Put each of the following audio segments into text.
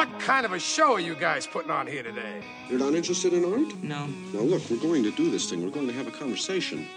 What kind of a show are you guys putting on here today? You're not interested in art? No. Now look, we're going to do this thing. We're going to have a conversation.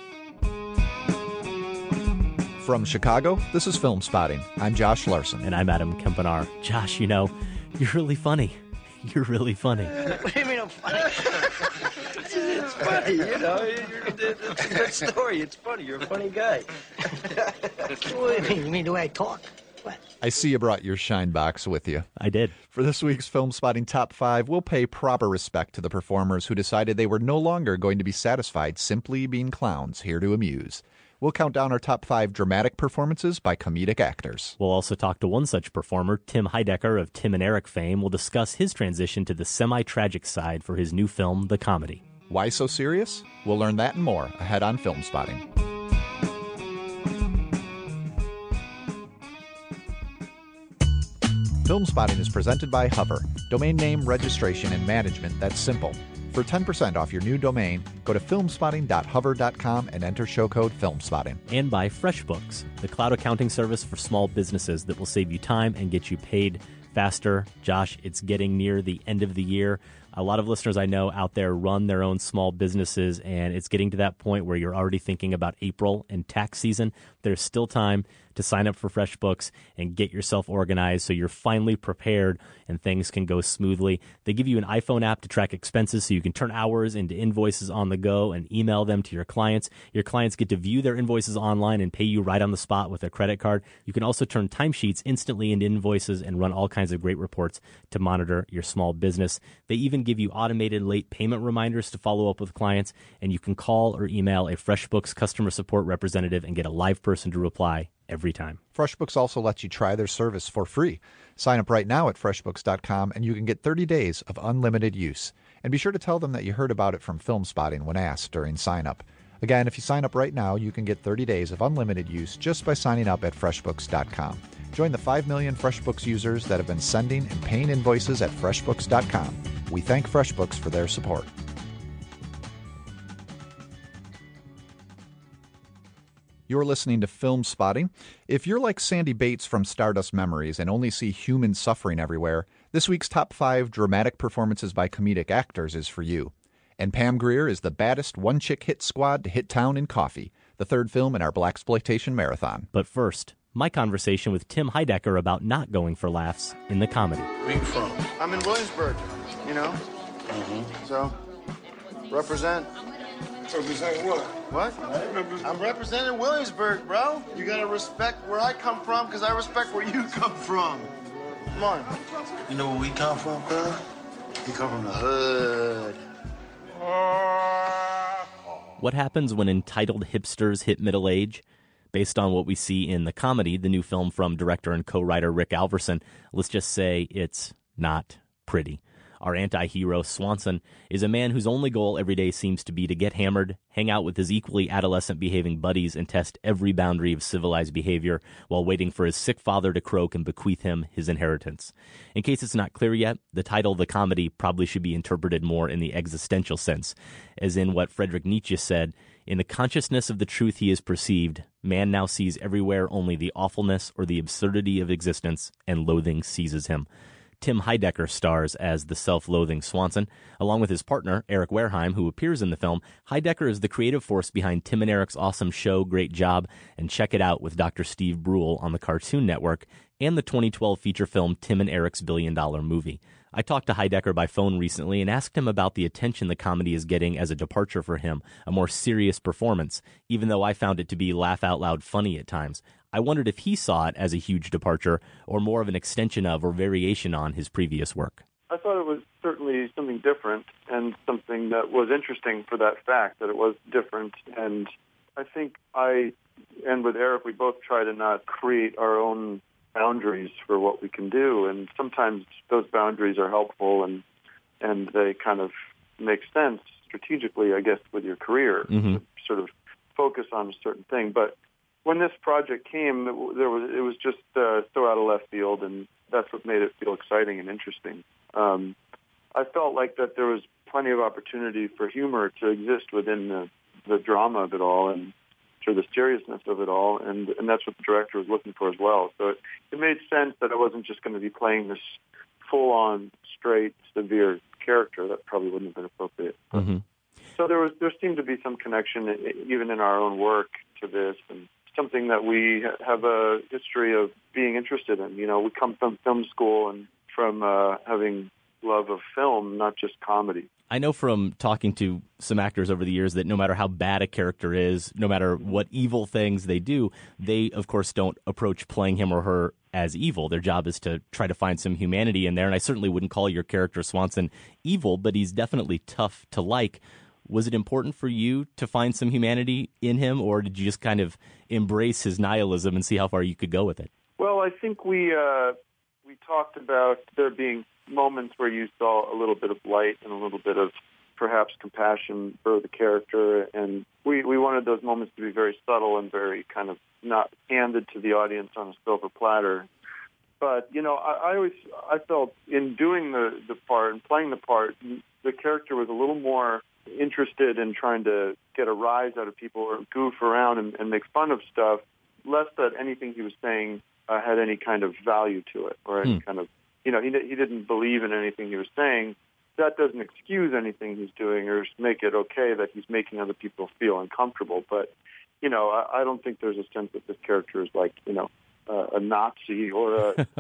From Chicago, this is Film Spotting. I'm Josh Larson. And I'm Adam Kempenar. Josh, you're really funny. You're really funny. What do you mean I'm funny? It's funny, it's a good story. It's funny. You're a funny guy. What do you mean? You mean the way I talk? What? I see you brought your shine box with you. I did. For this week's Film Spotting Top 5, we'll pay proper respect to the performers who decided they were no longer going to be satisfied simply being clowns here to amuse. We'll count down our top 5 dramatic performances by comedic actors. We'll also talk to one such performer, Tim Heidecker of Tim and Eric fame. We'll discuss his transition to the semi-tragic side for his new film, The Comedy. Why so serious? We'll learn that and more ahead on Film Spotting. Film Spotting is presented by Hover, domain name registration and management that's simple. For 10% off your new domain, go to filmspotting.hover.com and enter show code FilmSpotting. And by FreshBooks, the cloud accounting service for small businesses that will save you time and get you paid faster. Josh, it's getting near the end of the year. A lot of listeners I know out there run their own small businesses, and it's getting to that point where you're already thinking about April and tax season. There's still time to sign up for FreshBooks and get yourself organized so you're finally prepared and things can go smoothly. They give you an iPhone app to track expenses so you can turn hours into invoices on the go and email them to your clients. Your clients get to view their invoices online and pay you right on the spot with their credit card. You can also turn timesheets instantly into invoices and run all kinds of great reports to monitor your small business. They even give you automated late payment reminders to follow up with clients, and you can call or email a FreshBooks customer support representative and get a live person to reply every time. FreshBooks also lets you try their service for free. Sign up right now at freshbooks.com and you can get 30 days of unlimited use. And be sure to tell them that you heard about it from Film Spotting when asked during sign up. Again, if you sign up right now, you can get 30 days of unlimited use just by signing up at freshbooks.com. Join the 5 million FreshBooks users that have been sending and paying invoices at freshbooks.com. We thank FreshBooks for their support. You're listening to Film Spotting. If you're like Sandy Bates from Stardust Memories and only see human suffering everywhere, this week's top 5 dramatic performances by comedic actors is for you. And Pam Grier is the baddest one-chick hit squad to hit town in coffee, the third film in our blaxploitation marathon. But first, my conversation with Tim Heidecker about not going for laughs in The Comedy. Where you from? I'm in Williamsburg, So, represent. Represent what? What? I'm representing Williamsburg, bro. You gotta respect where I come from, because I respect where you come from. Come on. You know where we come from, cuz? We come from the hood. What happens when entitled hipsters hit middle age? Based on what we see in The Comedy, the new film from director and co-writer Rick Alverson, let's just say it's not pretty. Our anti-hero, Swanson, is a man whose only goal every day seems to be to get hammered, hang out with his equally adolescent-behaving buddies, and test every boundary of civilized behavior while waiting for his sick father to croak and bequeath him his inheritance. In case it's not clear yet, the title The Comedy probably should be interpreted more in the existential sense, as in what Friedrich Nietzsche said, "In the consciousness of the truth he is perceived, man now sees everywhere only the awfulness or the absurdity of existence, and loathing seizes him." Tim Heidecker stars as the self-loathing Swanson. Along with his partner, Eric Wareheim, who appears in the film, Heidecker is the creative force behind Tim and Eric's awesome show, Great Job, and check it out with Dr. Steve Brule on the Cartoon Network, and the 2012 feature film Tim and Eric's $1 billion movie. I talked to Heidecker by phone recently and asked him about the attention The Comedy is getting as a departure for him, a more serious performance, even though I found it to be laugh-out-loud funny at times. I wondered if he saw it as a huge departure or more of an extension of or variation on his previous work. I thought it was certainly something different and something that was interesting for that fact, that it was different. And I think and with Eric, we both try to not create our own boundaries for what we can do. And sometimes those boundaries are helpful and they kind of make sense strategically, I guess, with your career, to sort of focus on a certain thing. But when this project came, it was just so out of left field, and that's what made it feel exciting and interesting. I felt like that there was plenty of opportunity for humor to exist within the drama of it all and sort of the seriousness of it all, and that's what the director was looking for as well. So it made sense that I wasn't just going to be playing this full-on, straight, severe character, that probably wouldn't have been appropriate. Mm-hmm. So there seemed to be some connection, even in our own work, to this, and something that we have a history of being interested in. We come from film school and from having love of film, not just comedy. I know from talking to some actors over the years that no matter how bad a character is, no matter what evil things they do, they, of course, don't approach playing him or her as evil. Their job is to try to find some humanity in there, and I certainly wouldn't call your character Swanson evil, but he's definitely tough to like. Was it important for you to find some humanity in him, or did you just kind of embrace his nihilism and see how far you could go with it? Well, I think we talked about there being moments where you saw a little bit of light and a little bit of perhaps compassion for the character, and we wanted those moments to be very subtle and very kind of not handed to the audience on a silver platter. But I felt in doing the part and playing the part, the character was a little more interested in trying to get a rise out of people or goof around and make fun of stuff, less that anything he was saying had any kind of value to it or any kind of, he didn't believe in anything he was saying. That doesn't excuse anything he's doing or make it okay that he's making other people feel uncomfortable. But, I don't think there's a sense that this character is like, a Nazi or a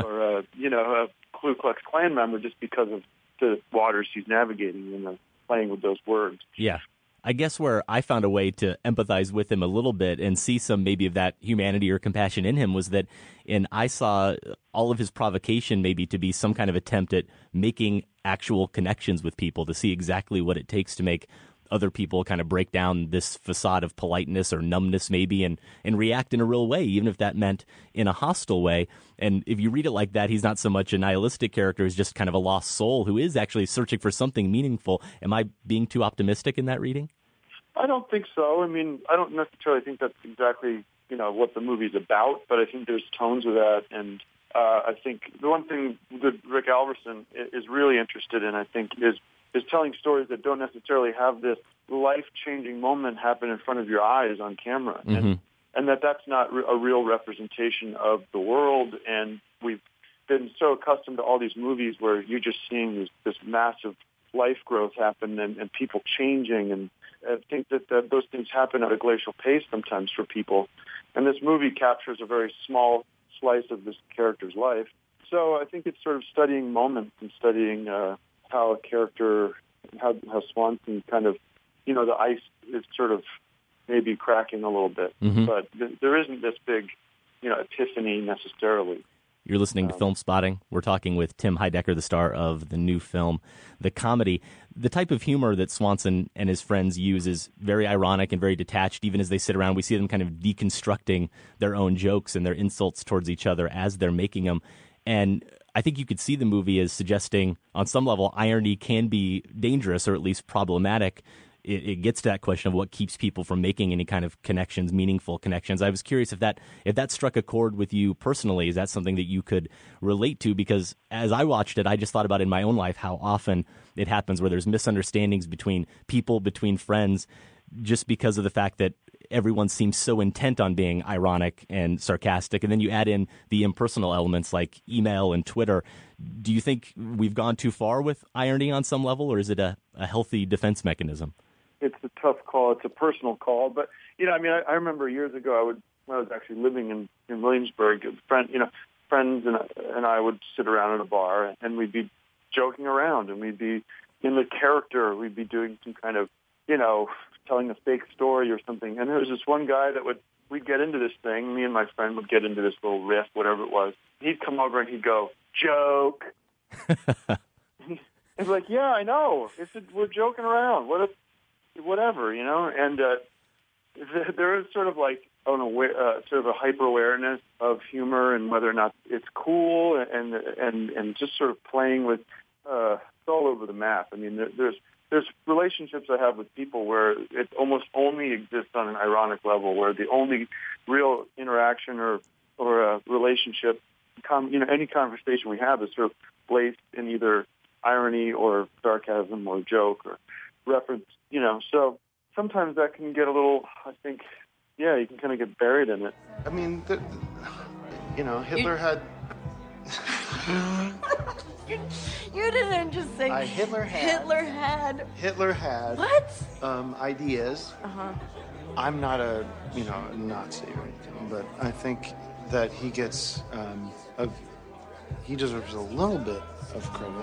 Ku Klux Klan member just because of the waters he's navigating, playing with those words. Yeah. I guess where I found a way to empathize with him a little bit and see some maybe of that humanity or compassion in him was that I saw all of his provocation maybe to be some kind of attempt at making actual connections with people, to see exactly what it takes to make other people kind of break down this facade of politeness or numbness maybe and react in a real way, even if that meant in a hostile way. And if you read it like that, he's not so much a nihilistic character, he's just kind of a lost soul who is actually searching for something meaningful. Am I being too optimistic in that reading? I don't think so. I mean, I don't necessarily think that's exactly, what the movie's about, but I think there's tones of that. And I think the one thing that Rick Alverson is really interested in, I think, is telling stories that don't necessarily have this life-changing moment happen in front of your eyes on camera. Mm-hmm. And that's not a real representation of the world. And we've been so accustomed to all these movies where you're just seeing this massive life growth happen and people changing. And I think that those things happen at a glacial pace sometimes for people. And this movie captures a very small slice of this character's life. So I think it's sort of studying moments and studying how a character, how Swanson kind of, the ice is sort of maybe cracking a little bit. Mm-hmm. But there isn't this big, epiphany necessarily. You're listening to Film Spotting. We're talking with Tim Heidecker, the star of the new film, The Comedy. The type of humor that Swanson and his friends use is very ironic and very detached. Even as they sit around, we see them kind of deconstructing their own jokes and their insults towards each other as they're making them. And I think you could see the movie as suggesting, on some level, irony can be dangerous or at least problematic. It gets to that question of what keeps people from making any kind of connections, meaningful connections. I was curious if that struck a chord with you personally. Is that something that you could relate to? Because as I watched it, I just thought about in my own life how often it happens where there's misunderstandings between people, between friends, just because of the fact that everyone seems so intent on being ironic and sarcastic. And then you add in the impersonal elements like email and Twitter. Do you think we've gone too far with irony on some level, or is it a healthy defense mechanism? It's a tough call. It's a personal call. But, I remember years ago, when I was actually living in Williamsburg, friends and I would sit around in a bar and we'd be joking around and we'd be in the character. We'd be doing some kind of, telling a fake story or something. And there was this one guy we'd get into this thing. Me and my friend would get into this little riff, whatever it was. He'd come over and he'd go, joke. It's like, yeah, I know. We're joking around. Whatever, and there is sort of like sort of a hyper awareness of humor and whether or not it's cool, and just sort of playing with it's all over the map. I mean, there's relationships I have with people where it almost only exists on an ironic level, where the only real interaction or a relationship, any conversation we have is sort of placed in either irony or sarcasm or joke or reference. So sometimes that can get a little, I think, you can kind of get buried in it. I mean, Hitler had... You didn't just say Hitler had. Hitler had. What? What? Ideas. Uh-huh. I'm not a Nazi or anything, but I think that he gets he deserves a little bit of credit.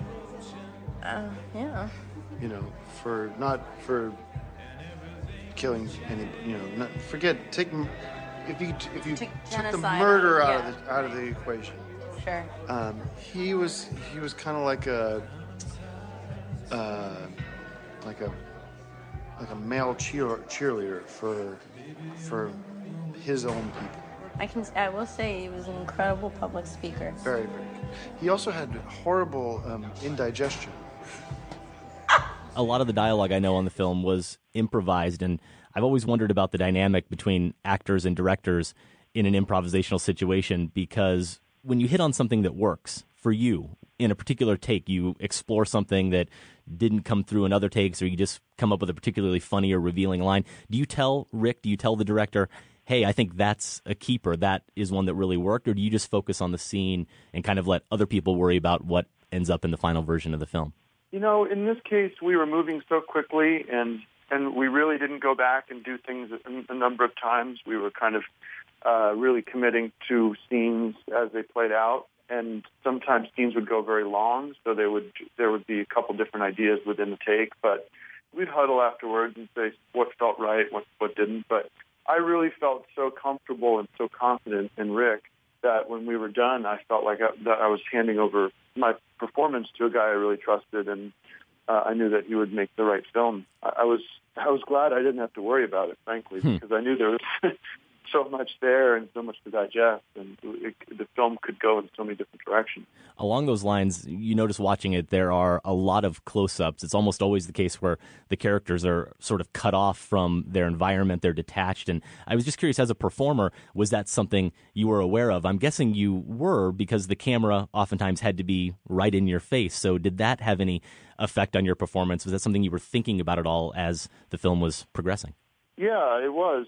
Yeah. For killing any, if you took the genocide murder out, out of the equation. Sure. He was kind of like a male cheerleader for his own people. I will say he was an incredible public speaker. Very, very good. He also had horrible indigestion. A lot of the dialogue I know on the film was improvised, and I've always wondered about the dynamic between actors and directors in an improvisational situation, because when you hit on something that works for you in a particular take, you explore something that didn't come through in other takes, or you just come up with a particularly funny or revealing line. Do you tell the director, hey, I think that's a keeper, that is one that really worked, or do you just focus on the scene and kind of let other people worry about what ends up in the final version of the film? In this case, we were moving so quickly, and we really didn't go back and do things a number of times. We were kind of really committing to scenes as they played out, and sometimes scenes would go very long, so there would be a couple different ideas within the take, but we'd huddle afterwards and say what felt right, what didn't. But I really felt so comfortable and so confident in Rick that when we were done, I felt like that I was handing over my performance to a guy I really trusted, and I knew that he would make the right film. I was glad I didn't have to worry about it, frankly, because I knew there was so much there and so much to digest, and the film could go in so many different directions. Along those lines, you notice watching it, there are a lot of close-ups. It's almost always the case where the characters are sort of cut off from their environment, they're detached. And I was just curious, as a performer, was that something you were aware of? I'm guessing you were, because the camera oftentimes had to be right in your face. So did that have any effect on your performance? Was that something you were thinking about at all as the film was progressing? Yeah, it was.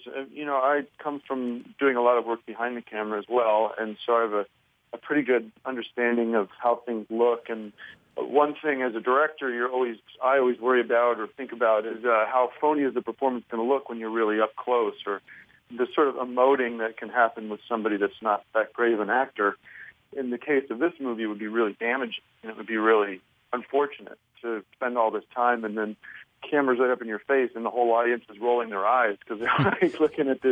I come from doing a lot of work behind the camera as well, and so I have a pretty good understanding of how things look. And one thing as a director, I always worry about or think about is how phony is the performance going to look when you're really up close, or the sort of emoting that can happen with somebody that's not that great of an actor. In the case of this movie, it would be really damaging, and it would be really unfortunate to spend all this time and then cameras right up in your face and the whole audience is rolling their eyes because they're like looking at this,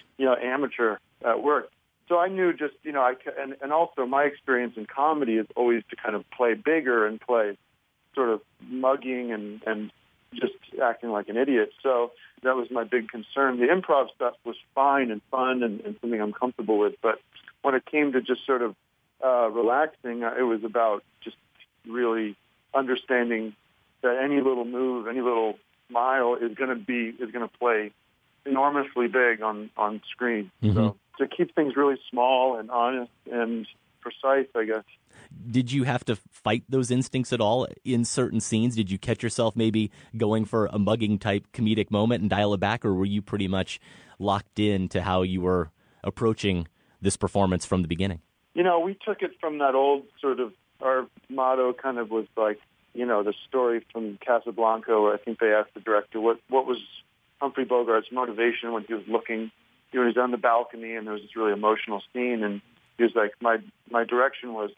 amateur at work. So I knew just, and also my experience in comedy is always to kind of play bigger and play sort of mugging and just acting like an idiot. So that was my big concern. The improv stuff was fine and fun and something I'm comfortable with. But when it came to just sort of relaxing, it was about just really understanding that any little move, any little smile is going to play enormously big on screen. Mm-hmm. So to keep things really small and honest and precise, I guess. Did you have to fight those instincts at all in certain scenes? Did you catch yourself maybe going for a mugging type comedic moment and dial it back, or were you pretty much locked in to how you were approaching this performance from the beginning? We took it from that old sort of, our motto kind of was like, the story from Casablanca, where I think they asked the director what was Humphrey Bogart's motivation when he was looking. He was on the balcony, and there was this really emotional scene, and he was like, my direction was,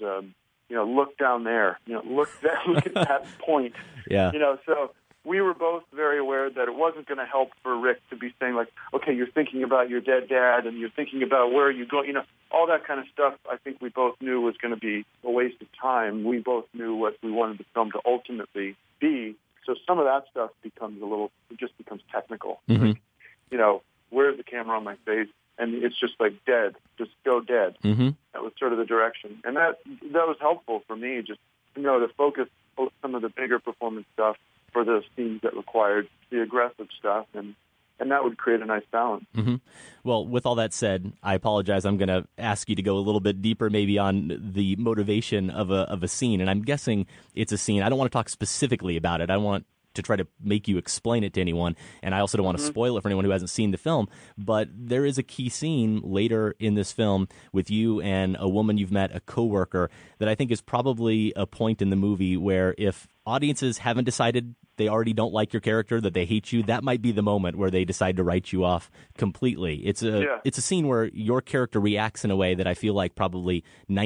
look down there, look at that point. Yeah. So we were both very aware that it wasn't going to help for Rick to be saying like, okay, you're thinking about your dead dad, and you're thinking about where you go, all that kind of stuff. I think we both knew was going to be a waste of time. We both knew what we wanted the film to ultimately be. So some of that stuff becomes technical. Mm-hmm. Like, where's the camera on my face? And it's just like dead, just go dead. Mm-hmm. That was sort of the direction. And that was helpful for me, just, to focus some of the bigger performance stuff for the scenes that required the aggressive stuff, and that would create a nice balance. Mm-hmm. Well, with all that said, I apologize. I'm going to ask you to go a little bit deeper maybe on the motivation of a scene, and I'm guessing it's a scene. I don't want to talk specifically about it. I want to try to make you explain it to anyone, and I also don't want to spoil it for anyone who hasn't seen the film, but there is a key scene later in this film with you and a woman you've met, a coworker, that I think is probably a point in the movie where if audiences haven't decided they already don't like your character, that they hate you, that might be the moment where they decide to write you off completely. It's a scene where your character reacts in a way that I feel like probably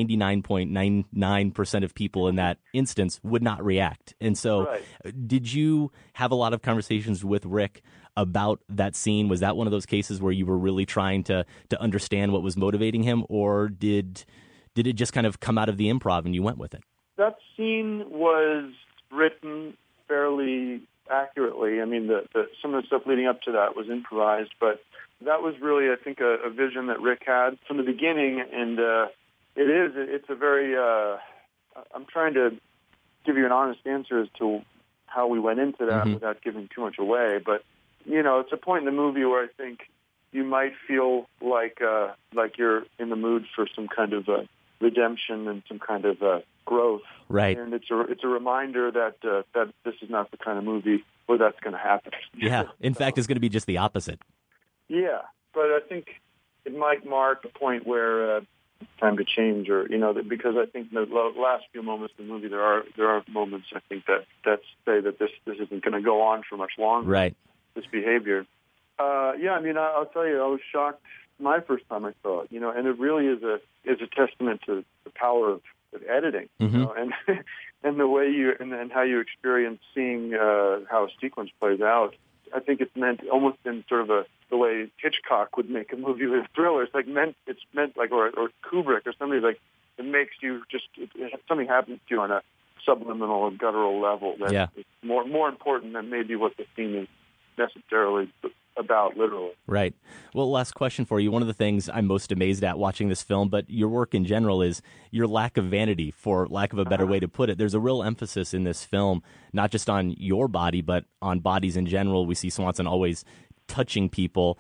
99.99% of people in that instance would not react. And so did you have a lot of conversations with Rick about that scene? Was that one of those cases where you were really trying to understand what was motivating him, or did it just kind of come out of the improv and you went with it? That scene was written fairly accurately. I mean, some of the stuff leading up to that was improvised, but that was really, I think, a vision that Rick had from the beginning, and it's a very, I'm trying to give you an honest answer as to how we went into that without giving too much away, but, it's a point in the movie where I think you might feel like you're in the mood for some kind of redemption and some kind of growth. Right. And it's a reminder that this is not the kind of movie where that's going to happen. Yeah. In fact, it's going to be just the opposite. Yeah. But I think it might mark a point where time to change, or because I think the last few moments of the movie there are moments I think that say that this isn't going to go on for much longer. Right. This behavior. I mean, I'll tell you, I was shocked my first time I saw it. And it really is a testament to the power of editing, and the way and how you experience seeing how a sequence plays out. I think it's meant almost in sort of the way Hitchcock would make a movie with a thriller. It's meant like, or Kubrick or somebody, like, it makes you something happens to you on a subliminal or guttural level that is more important than maybe what the scene is necessarily about, literally. Right. Well, last question for you. One of the things I'm most amazed at watching this film, but your work in general, is your lack of vanity, for lack of a better way to put it. There's a real emphasis in this film, not just on your body, but on bodies in general. We see Swanson always touching people.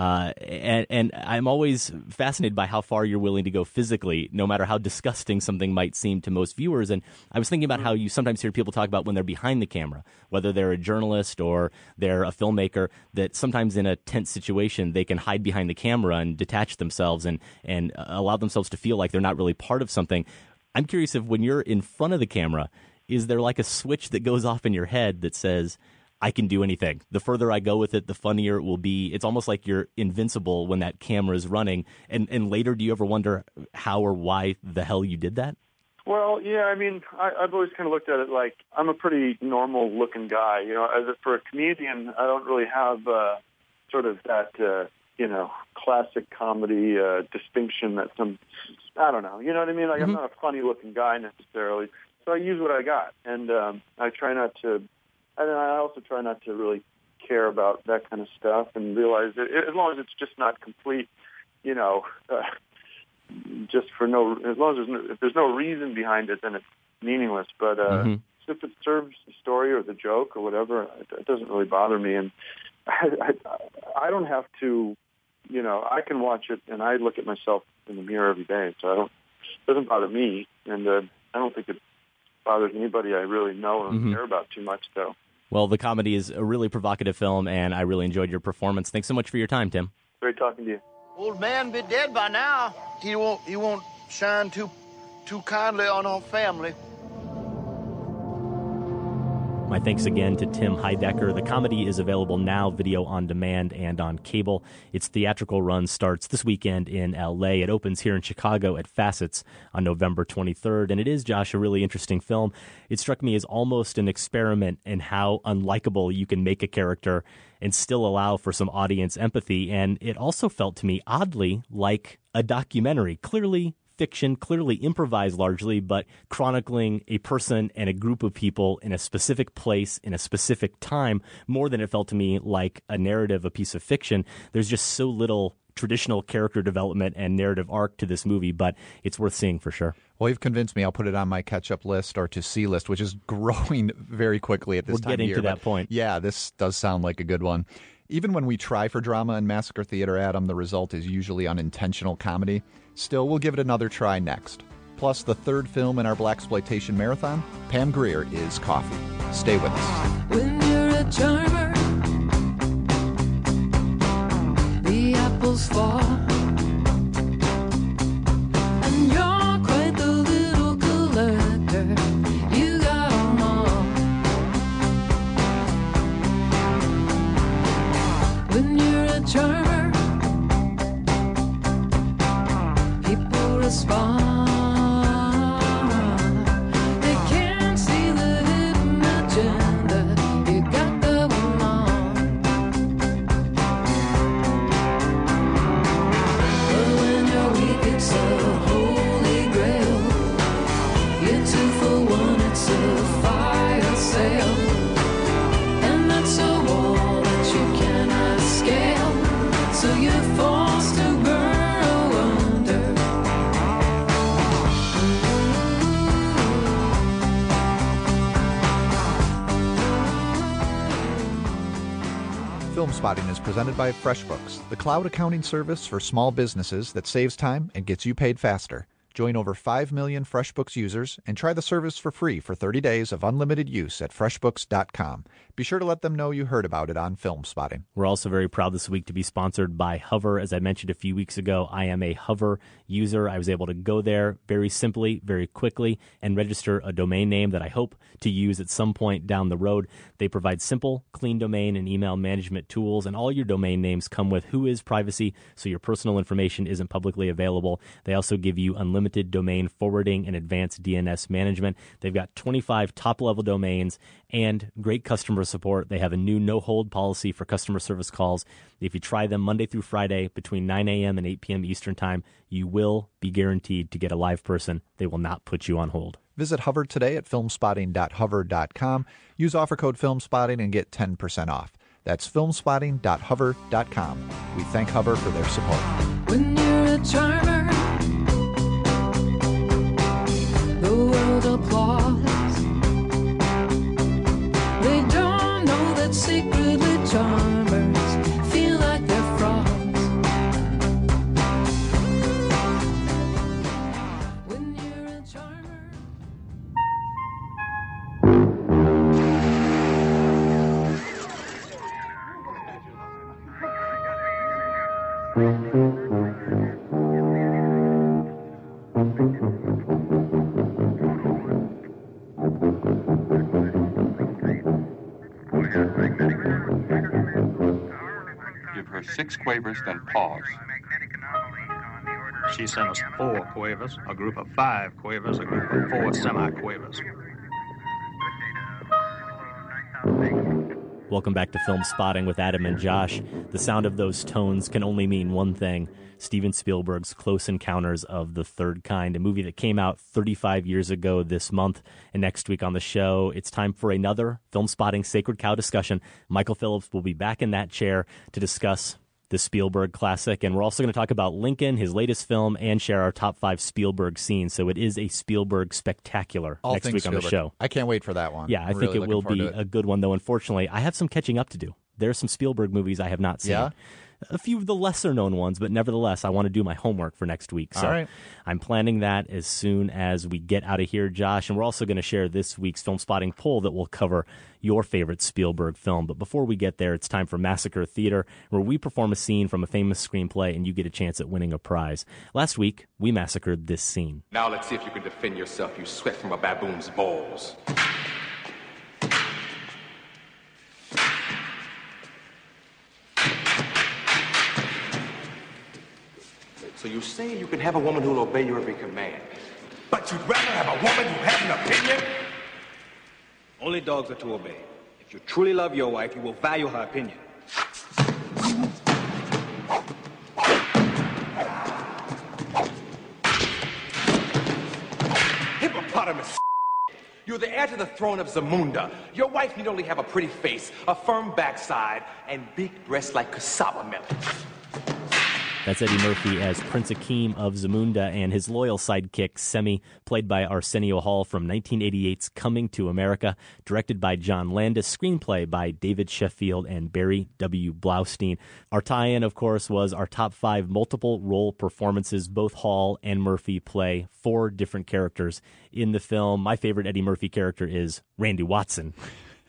And I'm always fascinated by how far you're willing to go physically, no matter how disgusting something might seem to most viewers. And I was thinking about how you sometimes hear people talk about when they're behind the camera, whether they're a journalist or they're a filmmaker, that sometimes in a tense situation, they can hide behind the camera and detach themselves and allow themselves to feel like they're not really part of something. I'm curious if when you're in front of the camera, is there like a switch that goes off in your head that says, I can do anything. The further I go with it, the funnier it will be. It's almost like you're invincible when that camera is running. And later, do you ever wonder how or why the hell you did that? Well, yeah, I mean, I've always kind of looked at it like I'm a pretty normal-looking guy. For a comedian, I don't really have sort of that, classic comedy distinction that I don't know. You know what I mean? Like, I'm not a funny-looking guy necessarily. So I use what I got. And I try not to... And I also try not to really care about that kind of stuff and realize that as long as it's just not complete, just for as long as if there's no reason behind it, then it's meaningless. But if it serves the story or the joke or whatever, it doesn't really bother me. And I don't have to, I can watch it and I look at myself in the mirror every day, so it doesn't bother me. And I don't think it bothers anybody I really know or care about too much, though. Well, the comedy is a really provocative film, and I really enjoyed your performance. Thanks so much for your time, Tim. Great talking to you. Old man be dead by now. He won't shine too kindly on our family. My thanks again to Tim Heidecker. The comedy is available now, video on demand and on cable. Its theatrical run starts this weekend in L.A. It opens here in Chicago at Facets on November 23rd. And it is, Josh, a really interesting film. It struck me as almost an experiment in how unlikable you can make a character and still allow for some audience empathy. And it also felt to me, oddly, like a documentary. Clearly fiction, clearly improvised largely, but chronicling a person and a group of people in a specific place, in a specific time, more than it felt to me like a narrative, a piece of fiction. There's just so little traditional character development and narrative arc to this movie, but it's worth seeing for sure. Well, you've convinced me. I'll put it on my catch-up list or to see list, which is growing very quickly at this time of year. We're getting to that point. Yeah, this does sound like a good one. Even when we try for drama in Massacre Theater, Adam, the result is usually unintentional comedy. Still, we'll give it another try next. Plus, the third film in our Blaxploitation marathon, Pam Grier is Coffee. Stay with us. goes far. And you're quite the little collector. You got 'em all. When you're a charmer, people respond. They can't see the hidden agenda you got going on. But when you're weak, it's a holy grail. You're 2 for 1, it's a fire sale. And that's a wall that you cannot scale. So you're forced to burrow under. Film Spotting is presented by FreshBooks, the cloud accounting service for small businesses that saves time and gets you paid faster. Join over 5 million FreshBooks users and try the service for free for 30 days of unlimited use at freshbooks.com. Be sure to let them know you heard about it on Film Spotting. We're also very proud this week to be sponsored by Hover. As I mentioned a few weeks ago, I am a Hover user. I was able to go there very simply, very quickly, and register a domain name that I hope to use at some point down the road. They provide simple, clean domain and email management tools, and all your domain names come with WHOIS privacy, so your personal information isn't publicly available. They also give you unlimited domain forwarding and advanced DNS management. They've got 25 top-level domains and great customer support. They have a new no-hold policy for customer service calls. If you try them Monday through Friday between 9 a.m. and 8 p.m. Eastern Time, you will be guaranteed to get a live person. They will not put you on hold. Visit Hover today at filmspotting.hover.com. Use offer code FilmSpotting and get 10% off. That's filmspotting.hover.com. We thank Hover for their support. When you're a charmer, the world applauds. They don't know that secretly charmers feel like they're frauds. When you're a charmer. Give her 6 quavers, then pause. She sent us 4 quavers, a group of 5 quavers, a group of 4 semi-quavers. Welcome back to Film Spotting with Adam and Josh. The sound of those tones can only mean one thing: Steven Spielberg's Close Encounters of the Third Kind, a movie that came out 35 years ago this month. And next week on the show, it's time for another Film Spotting Sacred Cow discussion. Michael Phillips will be back in that chair to discuss the Spielberg classic. And we're also going to talk about Lincoln, his latest film, and share our top 5 Spielberg scenes. So it is a Spielberg spectacular next week on the show. I can't wait for that one. Yeah, I think it will be a good one, though. Unfortunately, I have some catching up to do. There are some Spielberg movies I have not seen. Yeah? A few of the lesser-known ones, but nevertheless, I want to do my homework for next week. So all right. I'm planning that as soon as we get out of here, Josh. And we're also going to share this week's Film Spotting poll that will cover your favorite Spielberg film. But before we get there, it's time for Massacre Theater, where we perform a scene from a famous screenplay and you get a chance at winning a prize. Last week, we massacred this scene. Now let's see if you can defend yourself, you sweat from a baboon's balls. So you say you can have a woman who'll obey your every command, but you'd rather have a woman who has an opinion? Only dogs are to obey. If you truly love your wife, you will value her opinion. Hippopotamus. You're the heir to the throne of Zamunda. Your wife need only have a pretty face, a firm backside, and big breasts like cassava milk. That's Eddie Murphy as Prince Akeem of Zamunda and his loyal sidekick, Semi, played by Arsenio Hall from 1988's Coming to America, directed by John Landis, screenplay by David Sheffield and Barry W. Blaustein. Our tie-in, of course, was our top 5 multiple role performances. Both Hall and Murphy play 4 different characters in the film. My favorite Eddie Murphy character is Randy Watson.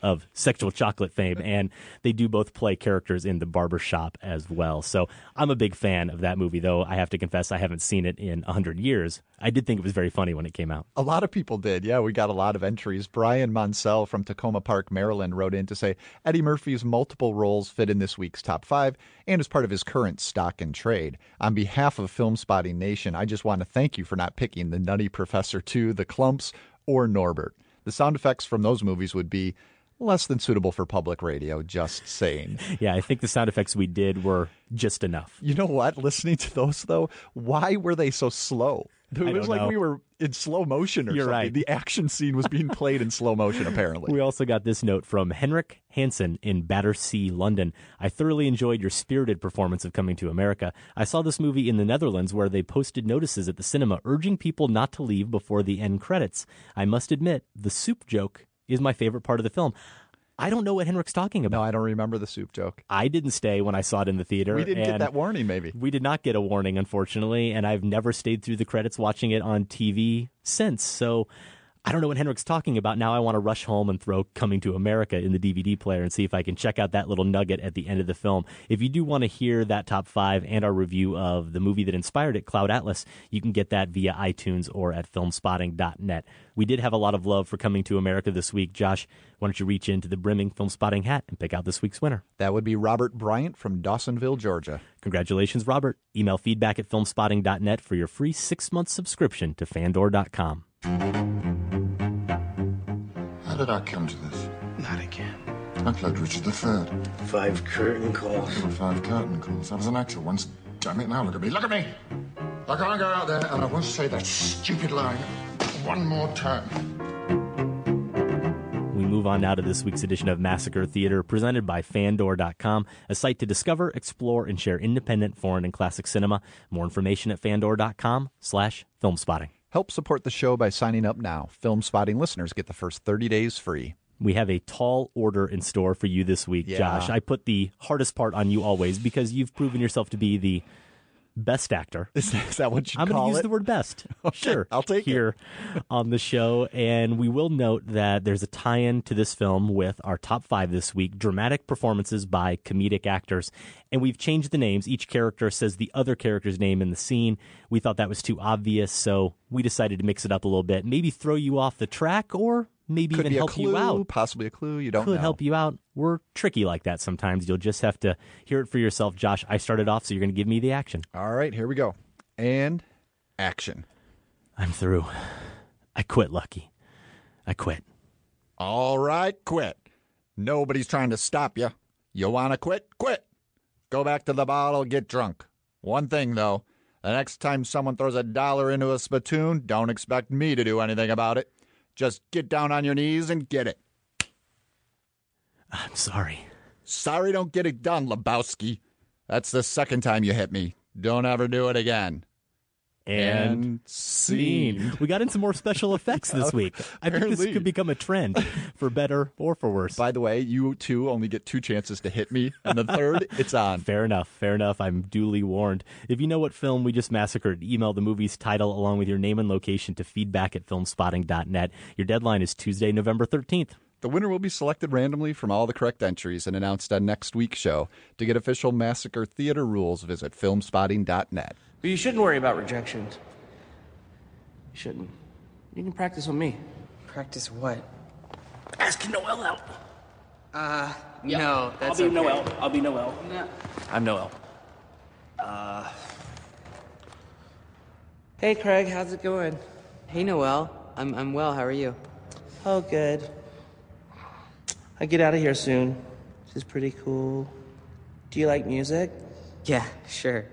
of Sexual Chocolate fame, and they do both play characters in The Barbershop as well. So I'm a big fan of that movie, though I have to confess I haven't seen it in 100 years. I did think it was very funny when it came out. A lot of people did. Yeah, we got a lot of entries. Brian Monsell from Tacoma Park, Maryland, wrote in to say Eddie Murphy's multiple roles fit in this week's top 5 and is part of his current stock and trade. On behalf of Film Spotting Nation, I just want to thank you for not picking The Nutty Professor 2, The Clumps, or Norbert. The sound effects from those movies would be less than suitable for public radio, just saying. Yeah, I think the sound effects we did were just enough. You know what? Listening to those, though, why were they so slow? It was like we were in slow motion or You're something. right. The action scene was being played in slow motion, apparently. We also got this note from Henrik Hansen in Battersea, London. I thoroughly enjoyed your spirited performance of Coming to America. I saw this movie in the Netherlands where they posted notices at the cinema urging people not to leave before the end credits. I must admit, the soup joke is my favorite part of the film. I don't know what Henrik's talking about. No, I don't remember the soup joke. I didn't stay when I saw it in the theater. We didn't get that warning, maybe. We did not get a warning, unfortunately, and I've never stayed through the credits watching it on TV since. So I don't know what Henrik's talking about. Now I want to rush home and throw Coming to America in the DVD player and see if I can check out that little nugget at the end of the film. If you do want to hear that top 5 and our review of the movie that inspired it, Cloud Atlas, you can get that via iTunes or at filmspotting.net. We did have a lot of love for Coming to America this week. Josh, why don't you reach into the brimming Film Spotting hat and pick out this week's winner? That would be Robert Bryant from Dawsonville, Georgia. Congratulations, Robert. Email feedback at filmspotting.net for your free 6-month subscription to Fandor.com. How did I come to this? Not again. I played Richard III. 5 curtain calls. There were 5 curtain calls. I was an actor once. Damn it, now look at me. Look at me! I can't go out there and I won't say that stupid line one more time. We move on now to this week's edition of Massacre Theater, presented by Fandor.com, a site to discover, explore, and share independent, foreign, and classic cinema. More information at Fandor.com/filmspotting. Help support the show by signing up now. Film Spotting listeners get the first 30 days free. We have a tall order in store for you this week, Yeah. Josh. I put the hardest part on you always because you've proven yourself to be the best actor. Is that what you I'm call going to use it? the word best. Okay, Sure. I'll take here on the show. And we will note that there's a tie-in to this film with our top 5 this week, dramatic performances by comedic actors. And we've changed the names. Each character says the other character's name in the scene. We thought that was too obvious, so we decided to mix it up a little bit. Maybe throw you off the track or maybe Could even be help a clue, you out. possibly a clue. You don't Could know. help you out. We're tricky like that sometimes. You'll just have to hear it for yourself. Josh, I started off, so you're going to give me the action. All right, here we go. And action. I'm through. I quit, Lucky. I quit. All right, quit. Nobody's trying to stop you. You want to quit? Quit. Go back to the bottle, get drunk. One thing, though. The next time someone throws $1 into a spittoon, don't expect me to do anything about it. Just get down on your knees and get it. I'm sorry. Sorry don't get it done, Lebowski. That's the second time you hit me. Don't ever do it again. And scene. We got into more special effects this week. I think this Apparently. could become a trend, for better or for worse. By the way, you two only get 2 chances to hit me, and the third, it's on. Fair enough. Fair enough. I'm duly warned. If you know what film we just massacred, email the movie's title along with your name and location to feedback@filmspotting.net. Your deadline is Tuesday, November 13th. The winner will be selected randomly from all the correct entries and announced on next week's show. To get official Massacre Theater rules, visit filmspotting.net. But you shouldn't worry about rejections. You shouldn't. You can practice with me. Practice what? Ask Noel out. No, that's I'll be okay. Noel. I'll be Noel. No. I'm Noel. Hey, Craig, how's it going? Hey, Noel. I'm well. How are you? Oh, good. I get out of here soon. This is pretty cool. Do you like music? Yeah, sure.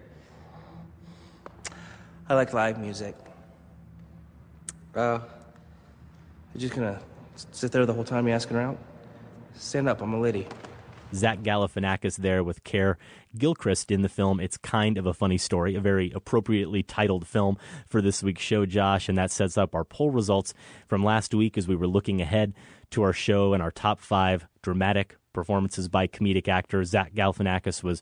I like live music. You're just gonna sit there the whole time you asking her out? Stand up, I'm a lady. Zach Galifianakis there with Care Gilchrist in the film It's Kind of a Funny Story, a very appropriately titled film for this week's show, Josh, and that sets up our poll results from last week as we were looking ahead to our show and our top 5 dramatic performances by comedic actors. Zach Galifianakis was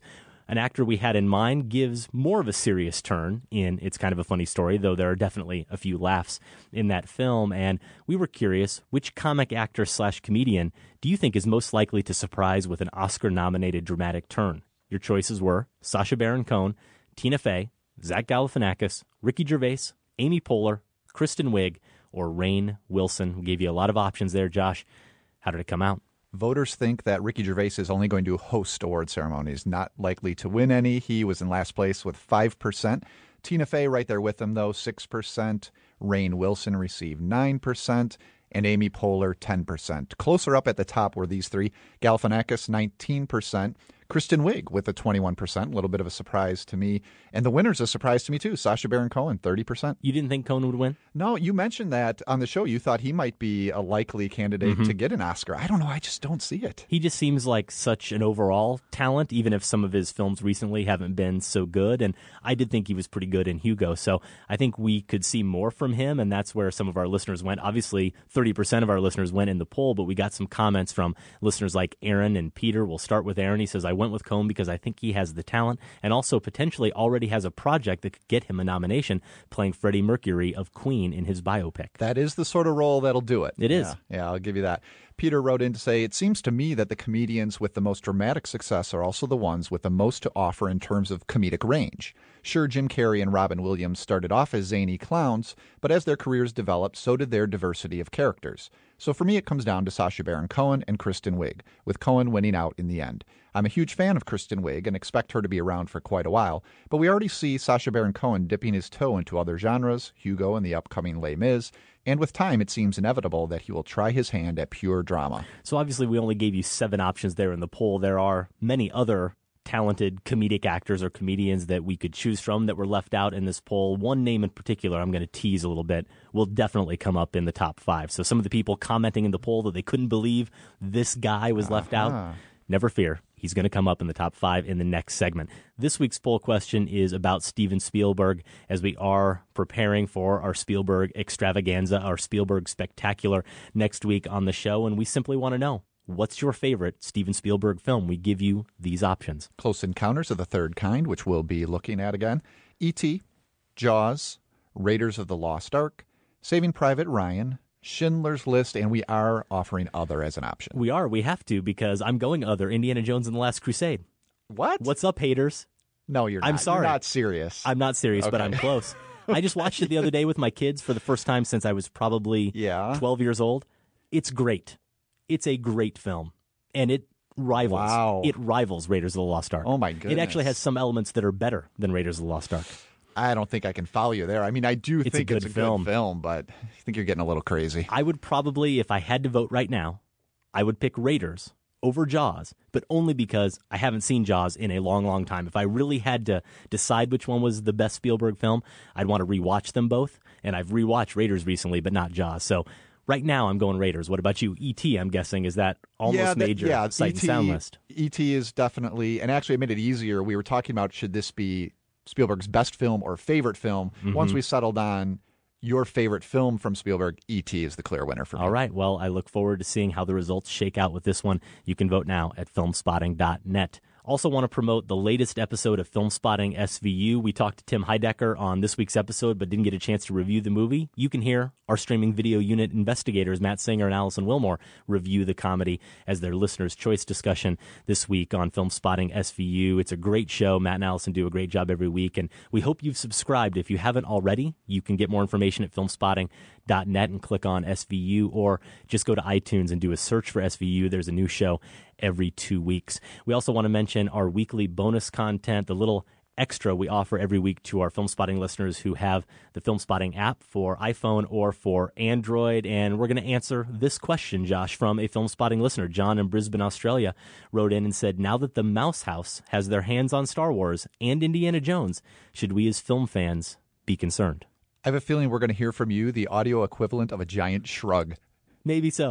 An actor we had in mind gives more of a serious turn in It's Kind of a Funny Story, though there are definitely a few laughs in that film. And we were curious, which comic actor / comedian do you think is most likely to surprise with an Oscar-nominated dramatic turn? Your choices were Sacha Baron Cohen, Tina Fey, Zach Galifianakis, Ricky Gervais, Amy Poehler, Kristen Wiig, or Rainn Wilson. We gave you a lot of options there, Josh. How did it come out? Voters think that Ricky Gervais is only going to host award ceremonies, not likely to win any. He was in last place with 5%. Tina Fey right there with him, though, 6%. Rainn Wilson received 9%. And Amy Poehler, 10%. Closer up at the top were these three. Galifianakis, 19%. Kristen Wiig with a 21%, a little bit of a surprise to me. And the winner's a surprise to me, too. Sacha Baron Cohen, 30%. You didn't think Cohen would win? No, you mentioned that on the show. You thought he might be a likely candidate to get an Oscar. I don't know. I just don't see it. He just seems like such an overall talent, even if some of his films recently haven't been so good. And I did think he was pretty good in Hugo. So I think we could see more from him, and that's where some of our listeners went. Obviously, 30% of our listeners went in the poll, but we got some comments from listeners like Aaron and Peter. We'll start with Aaron. He says, I went with Cohen because I think he has the talent and also potentially already has a project that could get him a nomination, playing Freddie Mercury of Queen in his biopic. That is the sort of role that'll do it. It is. Yeah, I'll give you that. Peter wrote in to say, it seems to me that the comedians with the most dramatic success are also the ones with the most to offer in terms of comedic range. Sure, Jim Carrey and Robin Williams started off as zany clowns, but as their careers developed, so did their diversity of characters. So for me, it comes down to Sacha Baron Cohen and Kristen Wiig, with Cohen winning out in the end. I'm a huge fan of Kristen Wiig and expect her to be around for quite a while, but we already see Sacha Baron Cohen dipping his toe into other genres, Hugo and the upcoming Les Mis, and with time, it seems inevitable that he will try his hand at pure drama. So obviously, we only gave you 7 options there in the poll. There are many other talented comedic actors or comedians that we could choose from that were left out in this poll. One name in particular, I'm going to tease a little bit, will definitely come up in the top 5. So some of the people commenting in the poll that they couldn't believe this guy was left out, never fear. He's going to come up in the top 5 in the next segment. This week's poll question is about Steven Spielberg, as we are preparing for our Spielberg extravaganza, our Spielberg spectacular next week on the show. And we simply want to know, what's your favorite Steven Spielberg film? We give you these options. Close Encounters of the Third Kind, which we'll be looking at again. E.T., Jaws, Raiders of the Lost Ark, Saving Private Ryan, Schindler's List, and we are offering Other as an option. We are. We have to, because I'm going Other, Indiana Jones and the Last Crusade. What? What's up, haters? No, you're not. I'm sorry. You're not serious. I'm not serious, Okay. but I'm close. I just watched it the other day with my kids for the first time since I was probably 12 years old. It's great. It's a great film, and it rivals. Wow. It rivals Raiders of the Lost Ark. Oh, my goodness. It actually has some elements that are better than Raiders of the Lost Ark. I don't think I can follow you there. I mean, I do think it's a film. good film, but I think you're getting a little crazy. I would probably, if I had to vote right now, I would pick Raiders over Jaws, but only because I haven't seen Jaws in a long, long time. If I really had to decide which one was the best Spielberg film, I'd want to rewatch them both, and I've rewatched Raiders recently, but not Jaws. So right now, I'm going Raiders. What about you? E.T., I'm guessing, is that almost made your sight and sound list? E.T. is definitely, and actually it made it easier. We were talking about, should this be Spielberg's best film or favorite film? Once we settled on your favorite film from Spielberg, E.T. is the clear winner for me. All right. Well, I look forward to seeing how the results shake out with this one. You can vote now at filmspotting.net. Also want to promote the latest episode of Film Spotting SVU. We talked to Tim Heidecker on this week's episode, but didn't get a chance to review the movie. You can hear our streaming video unit investigators, Matt Singer and Allison Wilmore, review the comedy as their listener's choice discussion this week on Film Spotting SVU. It's a great show. Matt and Allison do a great job every week, and we hope you've subscribed. If you haven't already, you can get more information at filmspotting.net and click on SVU, or just go to iTunes and do a search for SVU. There's a new show every 2 weeks. We also want to mention our weekly bonus content, the little extra we offer every week to our Film Spotting listeners who have the Film Spotting app for iPhone or for Android. And we're going to answer this question, Josh, from a Film Spotting listener. John in Brisbane, Australia, wrote in and said, now that the Mouse House has their hands on Star Wars and Indiana Jones, should we as film fans be concerned? I have a feeling we're going to hear from you the audio equivalent of a giant shrug. Maybe so.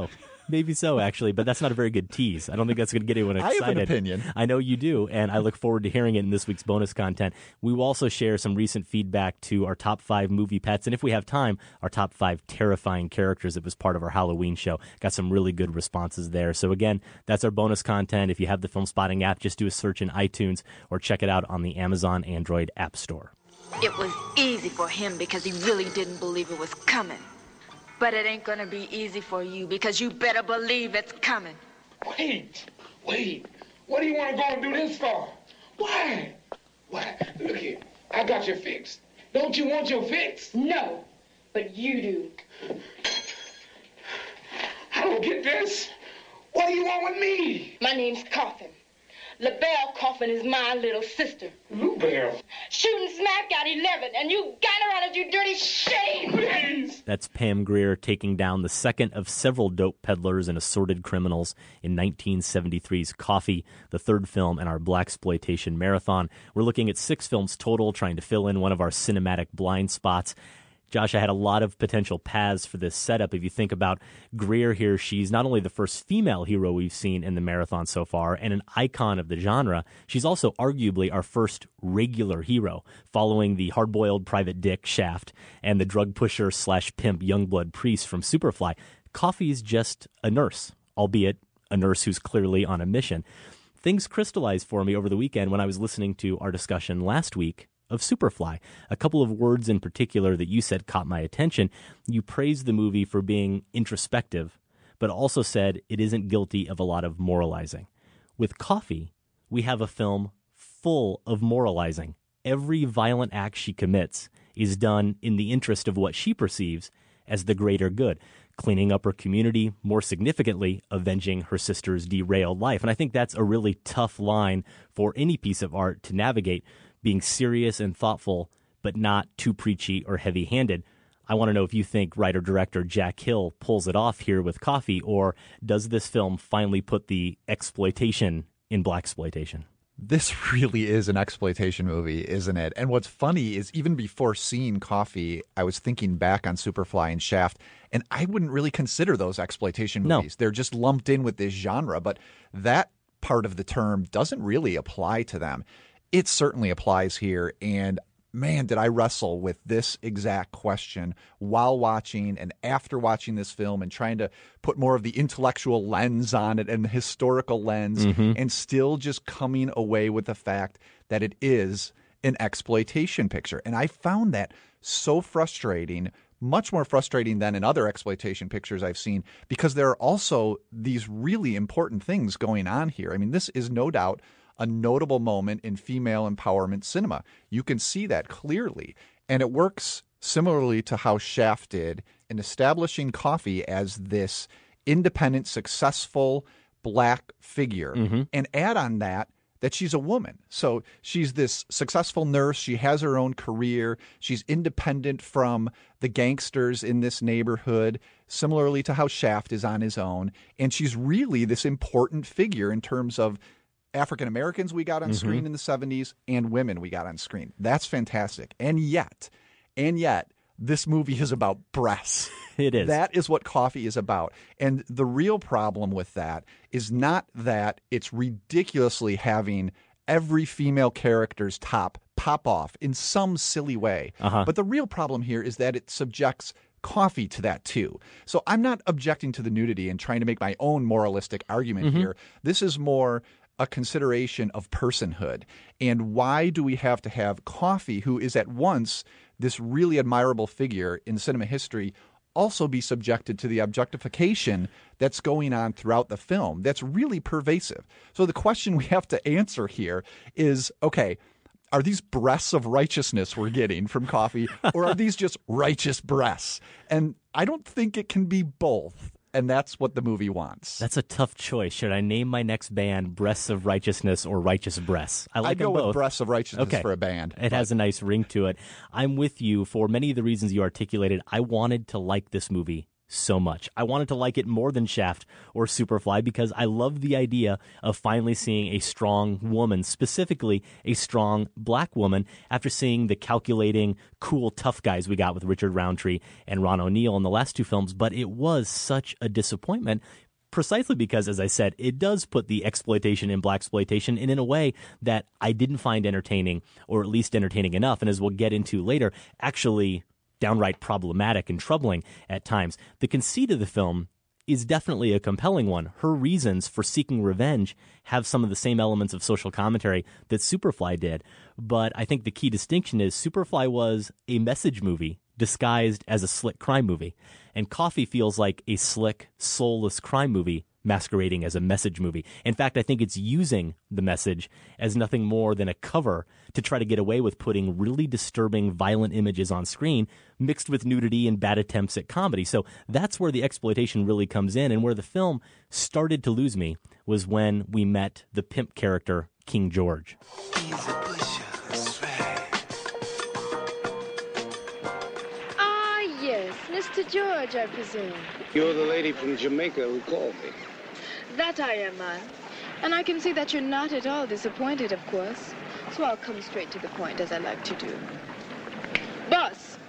Maybe so, actually, but that's not a very good tease. I don't think that's going to get anyone excited. I have an opinion. I know you do, and I look forward to hearing it in this week's bonus content. We will also share some recent feedback to our top 5 movie pets, and if we have time, our top 5 terrifying characters that was part of our Halloween show. Got some really good responses there. So again, that's our bonus content. If you have the Film Spotting app, just do a search in iTunes or check it out on the Amazon Android App Store. It was easy for him because he really didn't believe it was coming. But it ain't gonna be easy for you because you better believe it's coming. Wait. What do you want to go and do this for? Why? Look here, I got your fix. Don't you want your fix? No, but you do. I don't get this. What do you want with me? My name's Coffin. LaBelle Coffin is my little sister. LaBelle? Shooting smack at 11, and you got her on it, you dirty shame! Please! That's Pam Grier taking down the second of several dope peddlers and assorted criminals in 1973's Coffee, the third film in our blaxploitation marathon. We're looking at 6 films total, trying to fill in one of our cinematic blind spots. Josh, I had a lot of potential paths for this setup. If you think about Grier here, she's not only the first female hero we've seen in the marathon so far and an icon of the genre, she's also arguably our first regular hero, following the hard-boiled Private Dick Shaft and the drug pusher / pimp Youngblood Priest from Superfly. Coffee's just a nurse, albeit a nurse who's clearly on a mission. Things crystallized for me over the weekend when I was listening to our discussion last week of Superfly. A couple of words in particular that you said caught my attention. You praised the movie for being introspective, but also said it isn't guilty of a lot of moralizing. With Coffee, we have a film full of moralizing. Every violent act she commits is done in the interest of what she perceives as the greater good, cleaning up her community, more significantly, avenging her sister's derailed life. And I think that's a really tough line for any piece of art to navigate, being serious and thoughtful, but not too preachy or heavy-handed. I want to know if you think writer-director Jack Hill pulls it off here with Coffee, or does this film finally put the exploitation in blaxploitation? This really is an exploitation movie, isn't it? And what's funny is even before seeing Coffee, I was thinking back on Superfly and Shaft, and I wouldn't really consider those exploitation movies. No. They're just lumped in with this genre, but that part of the term doesn't really apply to them. It certainly applies here, and man, did I wrestle with this exact question while watching and after watching this film and trying to put more of the intellectual lens on it and the historical lens, and still just coming away with the fact that it is an exploitation picture. And I found that so frustrating, much more frustrating than in other exploitation pictures I've seen, because there are also these really important things going on here. I mean, this is no doubt a notable moment in female empowerment cinema. You can see that clearly. And it works similarly to how Shaft did in establishing Coffee as this independent, successful black figure. And add on that she's a woman. So she's this successful nurse. She has her own career. She's independent from the gangsters in this neighborhood, similarly to how Shaft is on his own. And she's really this important figure in terms of African Americans we got on screen in the 70s and women we got on screen. That's fantastic. And yet, this movie is about breasts. It is. That is what Coffee is about. And the real problem with that is not that it's ridiculously having every female character's top pop off in some silly way. But the real problem here is that it subjects Coffee to that too. So I'm not objecting to the nudity and trying to make my own moralistic argument here. This is more a consideration of personhood. And why do we have to have Coffee, who is at once this really admirable figure in cinema history, also be subjected to the objectification that's going on throughout the film that's really pervasive? So the question we have to answer here is, okay, are these breasts of righteousness we're getting from Coffee, or are these just righteous breasts? And I don't think it can be both. And that's what the movie wants. That's a tough choice. Should I name my next band Breasts of Righteousness or Righteous Breasts? I like I'd go them both. with Breasts of Righteousness for a band. It has a nice ring to it. I'm with you for many of the reasons you articulated. I wanted to like this movie so much. I wanted to like it more than Shaft or Superfly because I love the idea of finally seeing a strong woman, specifically a strong black woman, after seeing the calculating, cool, tough guys we got with Richard Roundtree and Ron O'Neal in the last 2 films. But it was such a disappointment precisely because, as I said, it does put the exploitation in blaxploitation, and in a way that I didn't find entertaining, or at least entertaining enough, and as we'll get into later, actually downright problematic and troubling at times. The conceit of the film is definitely a compelling one. Her reasons for seeking revenge have some of the same elements of social commentary that Superfly did, but I think the key distinction is Superfly was a message movie disguised as a slick crime movie, and Coffee feels like a slick, soulless crime movie masquerading as a message movie. In fact, I think it's using the message as nothing more than a cover to try to get away with putting really disturbing, violent images on screen mixed with nudity and bad attempts at comedy. So that's where the exploitation really comes in, and where the film started to lose me was when we met the pimp character, King George. Ah, yes, Mr. George, I presume. You're the lady from Jamaica who called me. That I am, man. And I can see that you're not at all disappointed, of course. So I'll come straight to the point, as I like to do. Boss,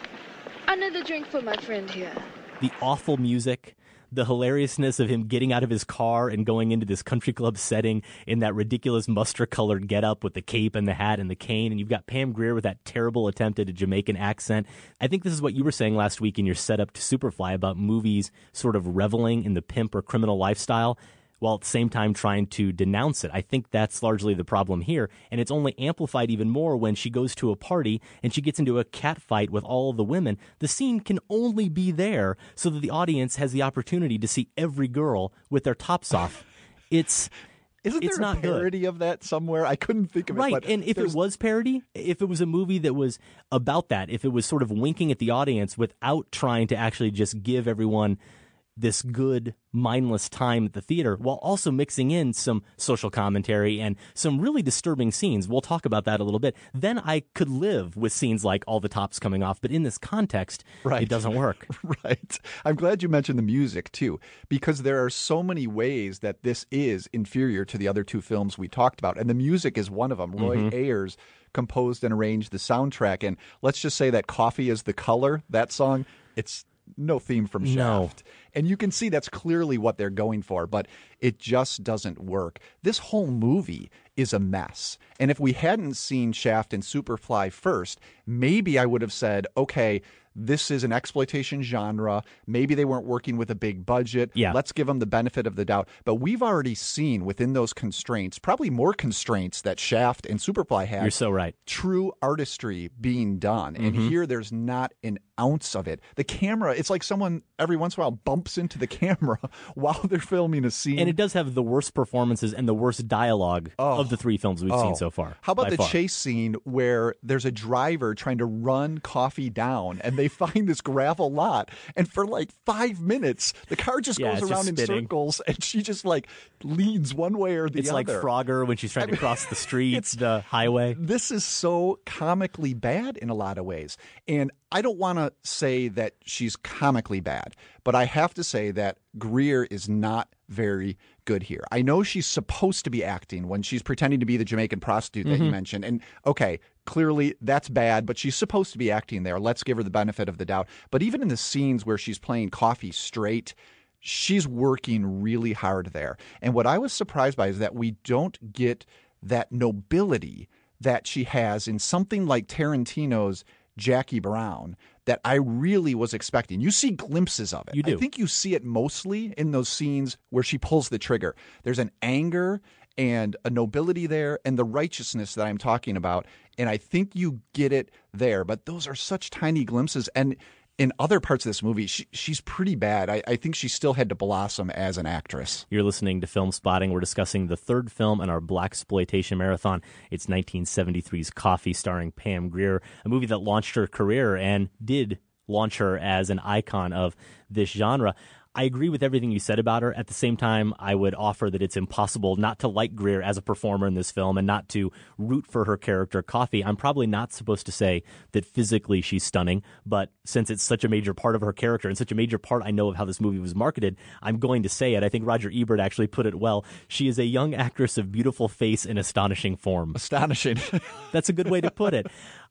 another drink for my friend here. The awful music, the hilariousness of him getting out of his car and going into this country club setting in that ridiculous mustard-colored getup with the cape and the hat and the cane, and you've got Pam Grier with that terrible attempt at a Jamaican accent. I think this is what you were saying last week in your setup to Superfly about movies sort of reveling in the pimp or criminal lifestyle, while at the same time trying to denounce it. I think that's largely the problem here, and it's only amplified even more when she goes to a party and she gets into a cat fight with all of the women. The scene can only be there so that the audience has the opportunity to see every girl with their tops off. Isn't there a parody of that somewhere? I couldn't think of it. Right, But and if it was parody, if it was a movie that was about that, if it was sort of winking at the audience without trying to actually just give everyone this good, mindless time at the theater, while also mixing in some social commentary and some really disturbing scenes. We'll talk about that a little bit. Then I could live with scenes like all the tops coming off, but in this context, it doesn't work. Right. I'm glad you mentioned the music, too, because there are so many ways that this is inferior to the other two films we talked about, and the music is one of them. Roy Ayers composed and arranged the soundtrack, and let's just say that Coffee is the Color, that song, it's no theme from Shaft. And you can see that's clearly what they're going for, but it just doesn't work. This whole movie is a mess. And if we hadn't seen Shaft and Superfly first, maybe I would have said, okay, this is an exploitation genre. Maybe they weren't working with a big budget. Yeah. Let's give them the benefit of the doubt. But we've already seen within those constraints, probably more constraints that Shaft and Superfly had. You're so right. True artistry being done. And here there's not an ounce of it. The camera, it's like someone every once in a while bumps into the camera while they're filming a scene. And it does have the worst performances and the worst dialogue of the three films we've seen so far. How about the far. chase scene where there's a driver trying to run Coffee down and they find this gravel lot, and for like 5 minutes the car just goes around in circles and she just like leans one way or the other. It's like Frogger when she's trying to cross the street, the highway. This is so comically bad in a lot of ways. And I don't want to say that she's comically bad, but I have to say that Grier is not very good here. I know she's supposed to be acting when she's pretending to be the Jamaican prostitute that you mentioned. And okay, clearly that's bad, but she's supposed to be acting there. Let's give her the benefit of the doubt. But even in the scenes where she's playing Coffee straight, she's working really hard there. And what I was surprised by is that we don't get that nobility that she has in something like Tarantino's Jackie Brown that I really was expecting. You see glimpses of it. You do. I think you see it mostly in those scenes where she pulls the trigger. There's an anger and a nobility there and the righteousness that I'm talking about. And I think you get it there. But those are such tiny glimpses. And in other parts of this movie, she's pretty bad. I think she still had to blossom as an actress. You're listening to Film Spotting. We're discussing the third film in our blaxploitation marathon. It's 1973's Coffee, starring Pam Grier, a movie that launched her career and did launch her as an icon of this genre. I agree with everything you said about her. At the same time, I would offer that it's impossible not to like Grier as a performer in this film and not to root for her character, Coffee. I'm probably not supposed to say that physically she's stunning, but since it's such a major part of her character and such a major part I know of how this movie was marketed, I'm going to say it. I think Roger Ebert actually put it well. She is a young actress of beautiful face and astonishing form. Astonishing. That's a good way to put it.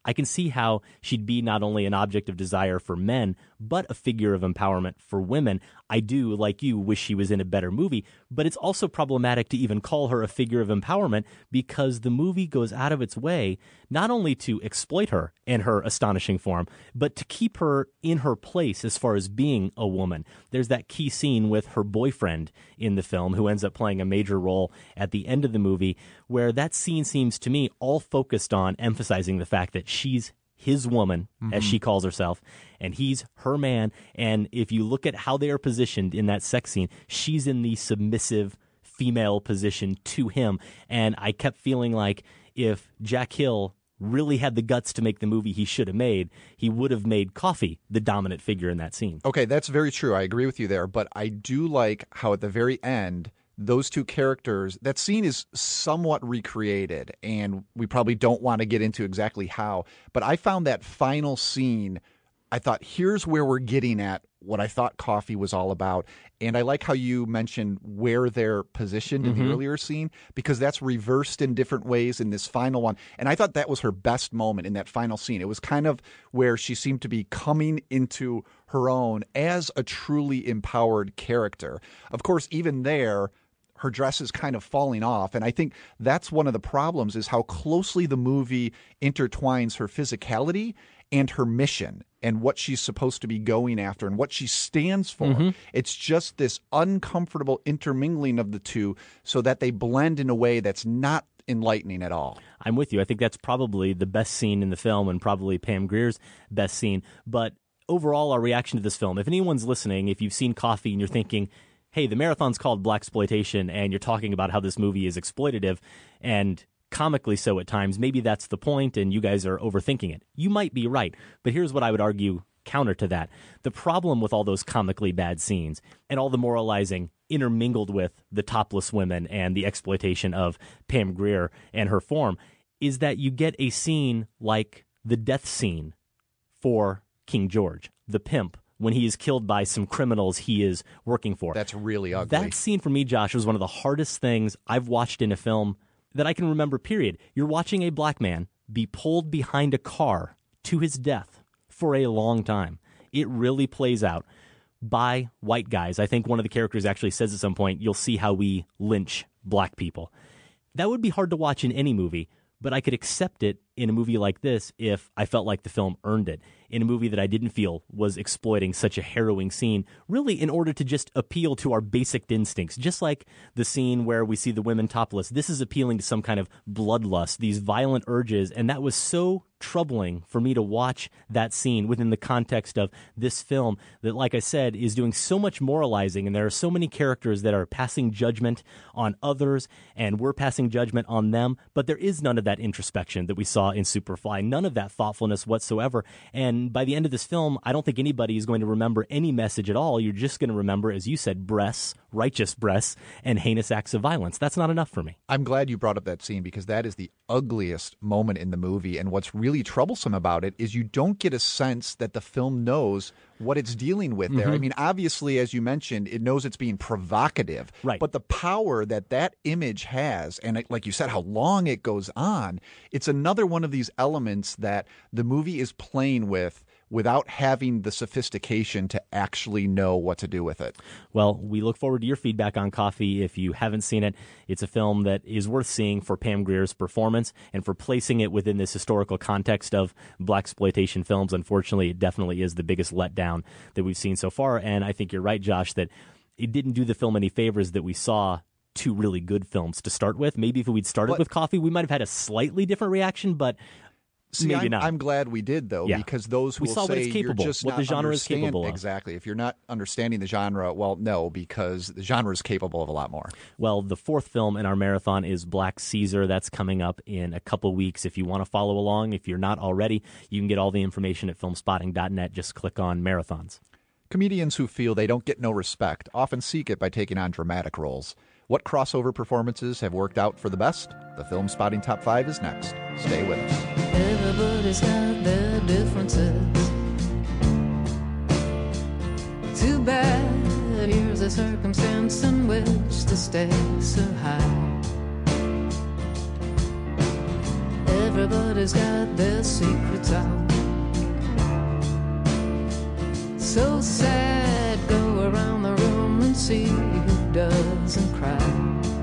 I can see how she'd be not only an object of desire for men, but a figure of empowerment for women. I do, like you, wish she was in a better movie, but it's also problematic to even call her a figure of empowerment because the movie goes out of its way not only to exploit her and her astonishing form, but to keep her in her place as far as being a woman. There's that key scene with her boyfriend in the film who ends up playing a major role at the end of the movie, where that scene seems to me all focused on emphasizing the fact that she's his woman, as she calls herself, and he's her man. And if you look at how they are positioned in that sex scene, she's in the submissive female position to him. And I kept feeling like if Jack Hill really had the guts to make the movie he should have made, he would have made Coffee the dominant figure in that scene. Okay, that's very true. I agree with you there. But I do like how at the very end, those two characters, that scene is somewhat recreated, and we probably don't want to get into exactly how. But I found that final scene, I thought, here's where we're getting at what I thought Coffee was all about. And I like how you mentioned where they're positioned in the earlier scene, because that's reversed in different ways in this final one. And I thought that was her best moment in that final scene. It was kind of where she seemed to be coming into her own as a truly empowered character. Of course, even there, her dress is kind of falling off. And I think that's one of the problems, is how closely the movie intertwines her physicality and her mission and what she's supposed to be going after and what she stands for. It's just this uncomfortable intermingling of the two so that they blend in a way that's not enlightening at all. I'm with you. I think that's probably the best scene in the film and probably Pam Grier's best scene. But overall, our reaction to this film, if anyone's listening, if you've seen Coffee and you're thinking, hey, the marathon's called Blaxploitation, and you're talking about how this movie is exploitative and comically so at times, maybe that's the point and you guys are overthinking it. You might be right, but here's what I would argue counter to that. The problem with all those comically bad scenes and all the moralizing intermingled with the topless women and the exploitation of Pam Grier and her form is that you get a scene like the death scene for King George, the pimp, when he is killed by some criminals he is working for. That's really ugly. That scene for me, Josh, was one of the hardest things I've watched in a film that I can remember, period. You're watching a black man be pulled behind a car to his death for a long time. It really plays out by white guys. I think one of the characters actually says at some point, you'll see how we lynch black people. That would be hard to watch in any movie, but I could accept it in a movie like this if I felt like the film earned it. In a movie that I didn't feel was exploiting such a harrowing scene, really in order to just appeal to our basic instincts. Just like the scene where we see the women topless, this is appealing to some kind of bloodlust, these violent urges, and that was so troubling for me to watch that scene within the context of this film that, like I said, is doing so much moralizing, and there are so many characters that are passing judgment on others, and we're passing judgment on them, but there is none of that introspection that we saw in Superfly, none of that thoughtfulness whatsoever. And by the end of this film, I don't think anybody is going to remember any message at all. You're just going to remember, as you said, breasts, righteous breasts, and heinous acts of violence. That's not enough for me. I'm glad you brought up that scene because that is the ugliest moment in the movie. And what's really troublesome about it is you don't get a sense that the film knows what it's dealing with there. I mean, obviously, as you mentioned, it knows it's being provocative. Right. But the power that that image has, and like you said, how long it goes on, it's another one of these elements that the movie is playing with without having the sophistication to actually know what to do with it. Well, we look forward to your feedback on Coffee. If you haven't seen it, it's a film that is worth seeing for Pam Grier's performance and for placing it within this historical context of blaxploitation films. Unfortunately, it definitely is the biggest letdown that we've seen so far. And I think you're right, Josh, that it didn't do the film any favors that we saw two really good films to start with. Maybe if we'd started with Coffee, we might have had a slightly different reaction, but maybe not. I'm glad we did, though, because those who we will saw say what it's capable, you're just what not the genre is capable of. Exactly. If you're not understanding the genre, well, no, because the genre is capable of a lot more. Well, the fourth film in our marathon is Black Caesar. That's coming up in a couple weeks. If you want to follow along, if you're not already, you can get all the information at filmspotting.net. Just click on marathons. Comedians who feel they don't get no respect often seek it by taking on dramatic roles. What crossover performances have worked out for the best? The Film Spotting Top 5 is next. Stay with us. Everybody's got their differences. Too bad, here's a circumstance in which the stakes are high. Everybody's got their secrets out. So sad, go around the room and see who doesn't cry.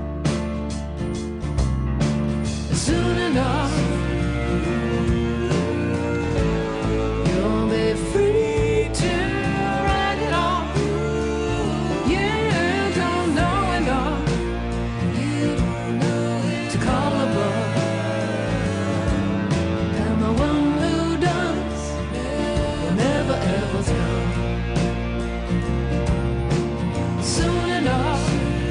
Soon enough, you'll be free to write it off. You don't know enough to call a bluff. And the one who does will never ever tell. Soon enough,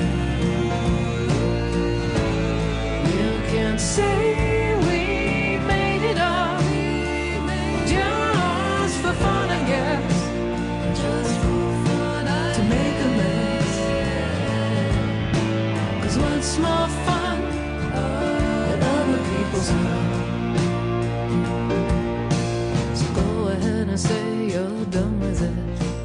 you can say we made it up just for fun, I guess, to make amends. 'Cause what's more fun than other people's love? So go ahead and say you're done with it.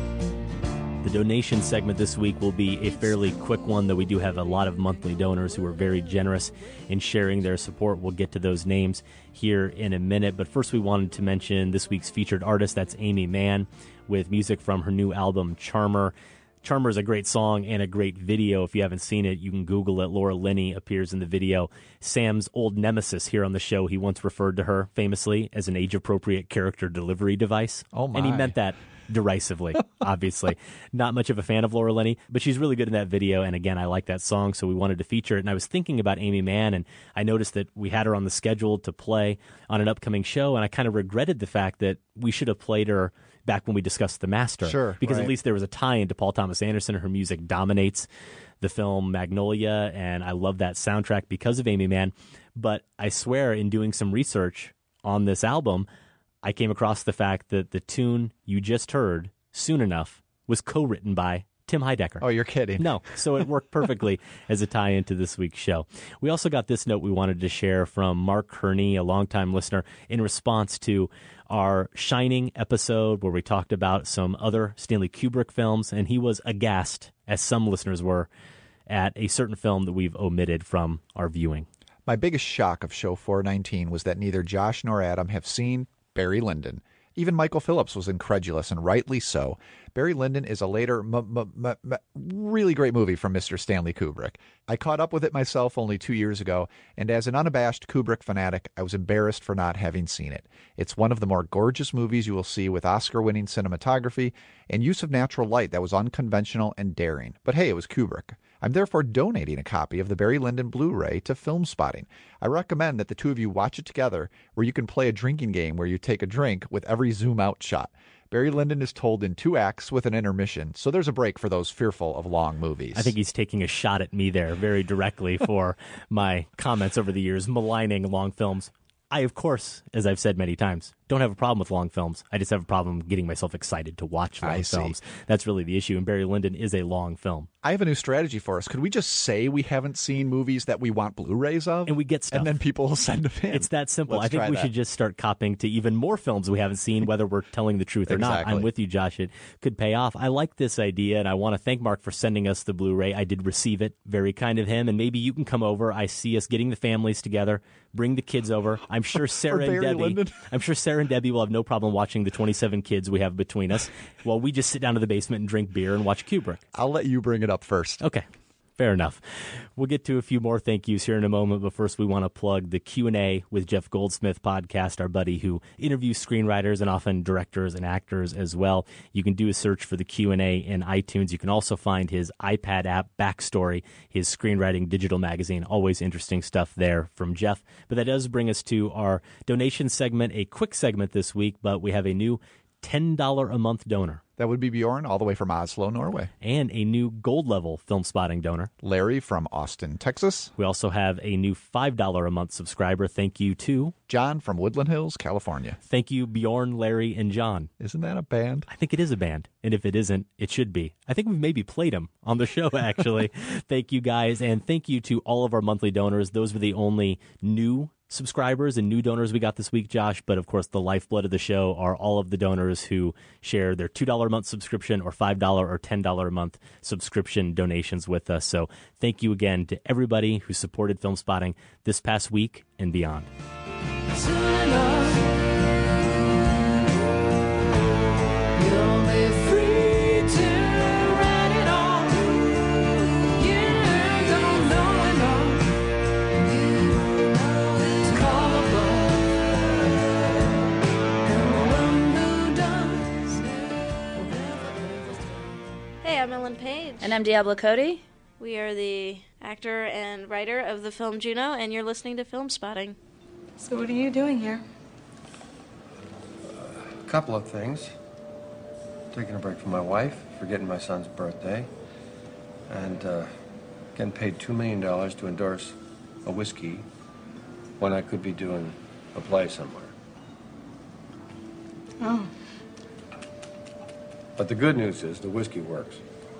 The donation segment this week will be a fairly quick one, though we do have a lot of monthly donors who are very generous in sharing their support. We'll get to those names here in a minute. But first, we wanted to mention this week's featured artist. That's Aimee Mann with music from her new album, Charmer. Charmer is a great song and a great video. If you haven't seen it, you can Google it. Laura Linney appears in the video. Sam's old nemesis here on the show, he once referred to her famously as an age-appropriate character delivery device. Oh, my. And he meant that derisively, obviously. Not much of a fan of Laura Linney, but she's really good in that video. And again, I like that song, so we wanted to feature it. And I was thinking about Aimee Mann, and I noticed that we had her on the schedule to play on an upcoming show, and I kind of regretted the fact that we should have played her back when we discussed The Master. Sure, because right. At least there was a tie-in to Paul Thomas Anderson. Her music dominates the film Magnolia, and I love that soundtrack because of Aimee Mann. But I swear, in doing some research on this album, I came across the fact that the tune you just heard, Soon Enough, was co-written by Tim Heidecker. Oh, you're kidding. No, so it worked perfectly as a tie-in to this week's show. We also got this note we wanted to share from Mark Kearney, a longtime listener, in response to our Shining episode where we talked about some other Stanley Kubrick films, and he was aghast, as some listeners were, at a certain film that we've omitted from our viewing. My biggest shock of show 419 was that neither Josh nor Adam have seen Barry Lyndon. Even Michael Phillips was incredulous, and rightly so. Barry Lyndon is a later, really great movie from Mr. Stanley Kubrick. I caught up with it myself only 2 years ago, and as an unabashed Kubrick fanatic, I was embarrassed for not having seen it. It's one of the more gorgeous movies you will see, with Oscar-winning cinematography and use of natural light that was unconventional and daring. But hey, it was Kubrick. I'm therefore donating a copy of the Barry Lyndon Blu-ray to Film Spotting. I recommend that the two of you watch it together, where you can play a drinking game where you take a drink with every zoom-out shot. Barry Lyndon is told in 2 acts with an intermission, so there's a break for those fearful of long movies. I think he's taking a shot at me there very directly for my comments over the years maligning long films. I, of course, as I've said many times, don't have a problem with long films. I just have a problem getting myself excited to watch long films. That's really the issue, and Barry Lyndon is a long film. I have a new strategy for us. Could we just say we haven't seen movies that we want Blu-rays of? And we get stuff. And then people will send them in. It's that simple. Let's I think we should just start copying to even more films we haven't seen, whether we're telling the truth or not. I'm with you, Josh. It could pay off. I like this idea, and I want to thank Mark for sending us the Blu-ray. I did receive it. Very kind of him. And maybe you can come over. I see us getting the families together. Bring the kids over. I'm sure Sarah and Debbie will have no problem watching the 27 kids we have between us while we just sit down in the basement and drink beer and watch Kubrick. I'll let you bring it up first. Okay. Fair enough. We'll get to a few more thank yous here in a moment, but first we want to plug the Q&A with Jeff Goldsmith podcast, our buddy who interviews screenwriters and often directors and actors as well. You can do a search for the Q&A in iTunes. You can also find his iPad app, Backstory, his screenwriting digital magazine. Always interesting stuff there from Jeff. But that does bring us to our donation segment, a quick segment this week, but we have a new $10 a month donor. That would be Bjorn, all the way from Oslo, Norway. And a new gold level Film Spotting donor. Larry from Austin, Texas. We also have a new $5 a month subscriber. Thank you to John from Woodland Hills, California. Thank you, Bjorn, Larry, and John. Isn't that a band? I think it is a band. And if it isn't, it should be. I think we've maybe played them on the show, actually. Thank you, guys. And thank you to all of our monthly donors. Those were the only new subscribers and new donors we got this week, Josh. But of course, the lifeblood of the show are all of the donors who share their $2 a month subscription or $5 or $10 a month subscription donations with us. So thank you again to everybody who supported Film Spotting this past week and beyond. Soon enough, you'll be free to write it all. You don't know enough to call above, and the one who does will never ever. Hey, I'm Ellen Page. And I'm Diablo Cody. We are the actor and writer of the film Juno, and you're listening to Film Spotting. So what are you doing here? A couple of things. Taking a break from my wife, forgetting my son's birthday, and getting paid $2 million to endorse a whiskey when I could be doing a play somewhere. Oh. But the good news is the whiskey works.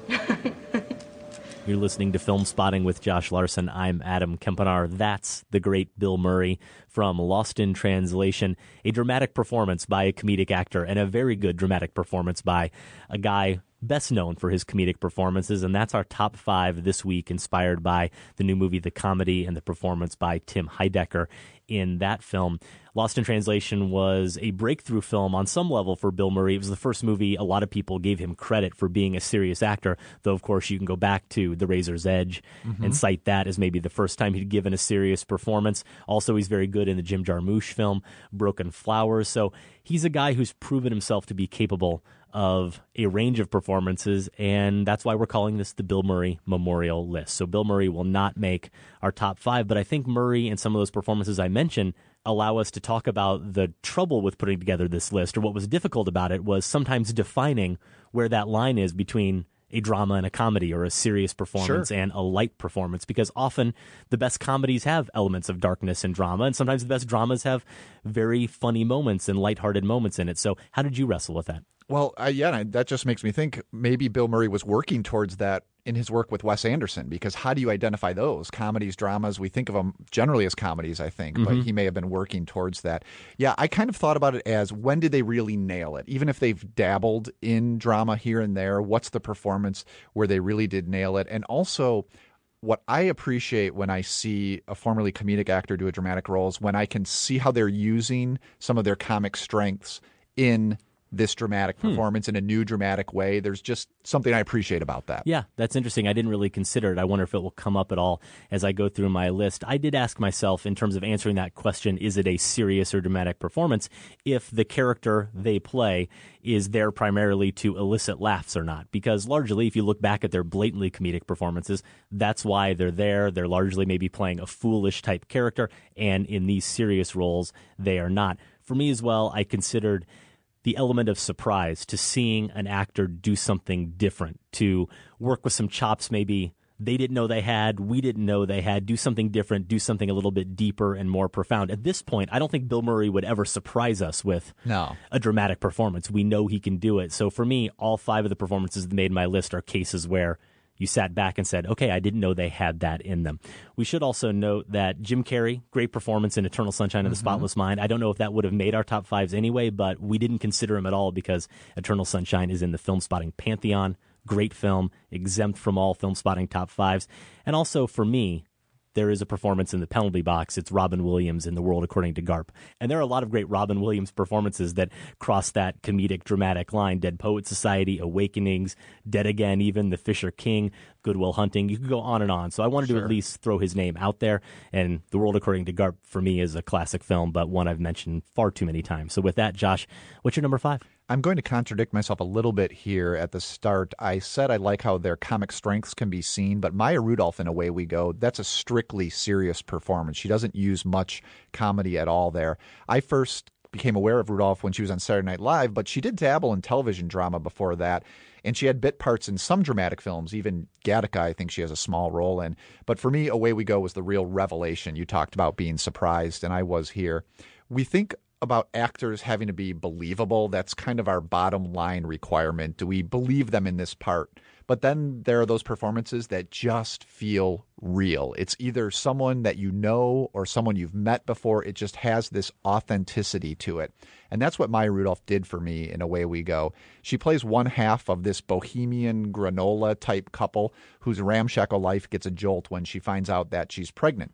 You're listening to Film Spotting with Josh Larson. I'm Adam Kempenaar. That's the great Bill Murray from Lost in Translation, a dramatic performance by a comedic actor and a very good dramatic performance by a guy best known for his comedic performances, and that's our top 5 this week, inspired by the new movie The Comedy and the performance by Tim Heidecker in that film. Lost in Translation was a breakthrough film on some level for Bill Murray. It was the first movie a lot of people gave him credit for being a serious actor, though, of course, you can go back to The Razor's Edge and cite that as maybe the first time he'd given a serious performance. Also, he's very good in the Jim Jarmusch film, Broken Flowers. So he's a guy who's proven himself to be capable of a range of performances, and that's why we're calling this the Bill Murray Memorial List. So Bill Murray will not make our top 5, but I think Murray and some of those performances I mentioned allow us to talk about the trouble with putting together this list, or what was difficult about it was sometimes defining where that line is between a drama and a comedy, or a serious performance and a light performance, because often the best comedies have elements of darkness and drama, and sometimes the best dramas have very funny moments and lighthearted moments in it. So how did you wrestle with that? Well, that just makes me think maybe Bill Murray was working towards that in his work with Wes Anderson, because how do you identify those? Comedies, dramas, we think of them generally as comedies, I think, but he may have been working towards that. Yeah, I kind of thought about it as, when did they really nail it? Even if they've dabbled in drama here and there, what's the performance where they really did nail it? And also, what I appreciate when I see a formerly comedic actor do a dramatic role is when I can see how they're using some of their comic strengths in this dramatic performance in a new dramatic way. There's just something I appreciate about that. Yeah, that's interesting. I didn't really consider it. I wonder if it will come up at all as I go through my list. I did ask myself, in terms of answering that question, is it a serious or dramatic performance, if the character they play is there primarily to elicit laughs or not. Because largely, if you look back at their blatantly comedic performances, that's why they're there. They're largely maybe playing a foolish type character, and in these serious roles, they are not. For me as well, I considered the element of surprise, to seeing an actor do something different, to work with some chops maybe they didn't know they had, we didn't know they had, do something different, do something a little bit deeper and more profound. At this point, I don't think Bill Murray would ever surprise us with a dramatic performance. We know he can do it. So for me, all 5 of the performances that made my list are cases where you sat back and said, okay, I didn't know they had that in them. We should also note that Jim Carrey, great performance in Eternal Sunshine of the Spotless Mind. I don't know if that would have made our top 5s anyway, but we didn't consider him at all because Eternal Sunshine is in the Film Spotting Pantheon. Great film, exempt from all Film Spotting top 5s. And also for me, there is a performance in the penalty box. It's Robin Williams in The World According to Garp. And there are a lot of great Robin Williams performances that cross that comedic, dramatic line. Dead Poet Society, Awakenings, Dead Again even, The Fisher King, Good Will Hunting. You could go on and on. So I wanted to at least throw his name out there. And The World According to Garp, for me, is a classic film, but one I've mentioned far too many times. So with that, Josh, what's your number 5? I'm going to contradict myself a little bit here at the start. I said I like how their comic strengths can be seen, but Maya Rudolph in Away We Go, that's a strictly serious performance. She doesn't use much comedy at all there. I first became aware of Rudolph when she was on Saturday Night Live, but she did dabble in television drama before that, and she had bit parts in some dramatic films. Even Gattaca, I think she has a small role in. But for me, Away We Go was the real revelation. You talked about being surprised, and I was here. We think about actors having to be believable. That's kind of our bottom line requirement. Do we believe them in this part? But then there are those performances that just feel real. It's either someone that you know or someone you've met before. It just has this authenticity to it. And that's what Maya Rudolph did for me in Away We Go. She plays one half of this bohemian granola type couple whose ramshackle life gets a jolt when she finds out that she's pregnant.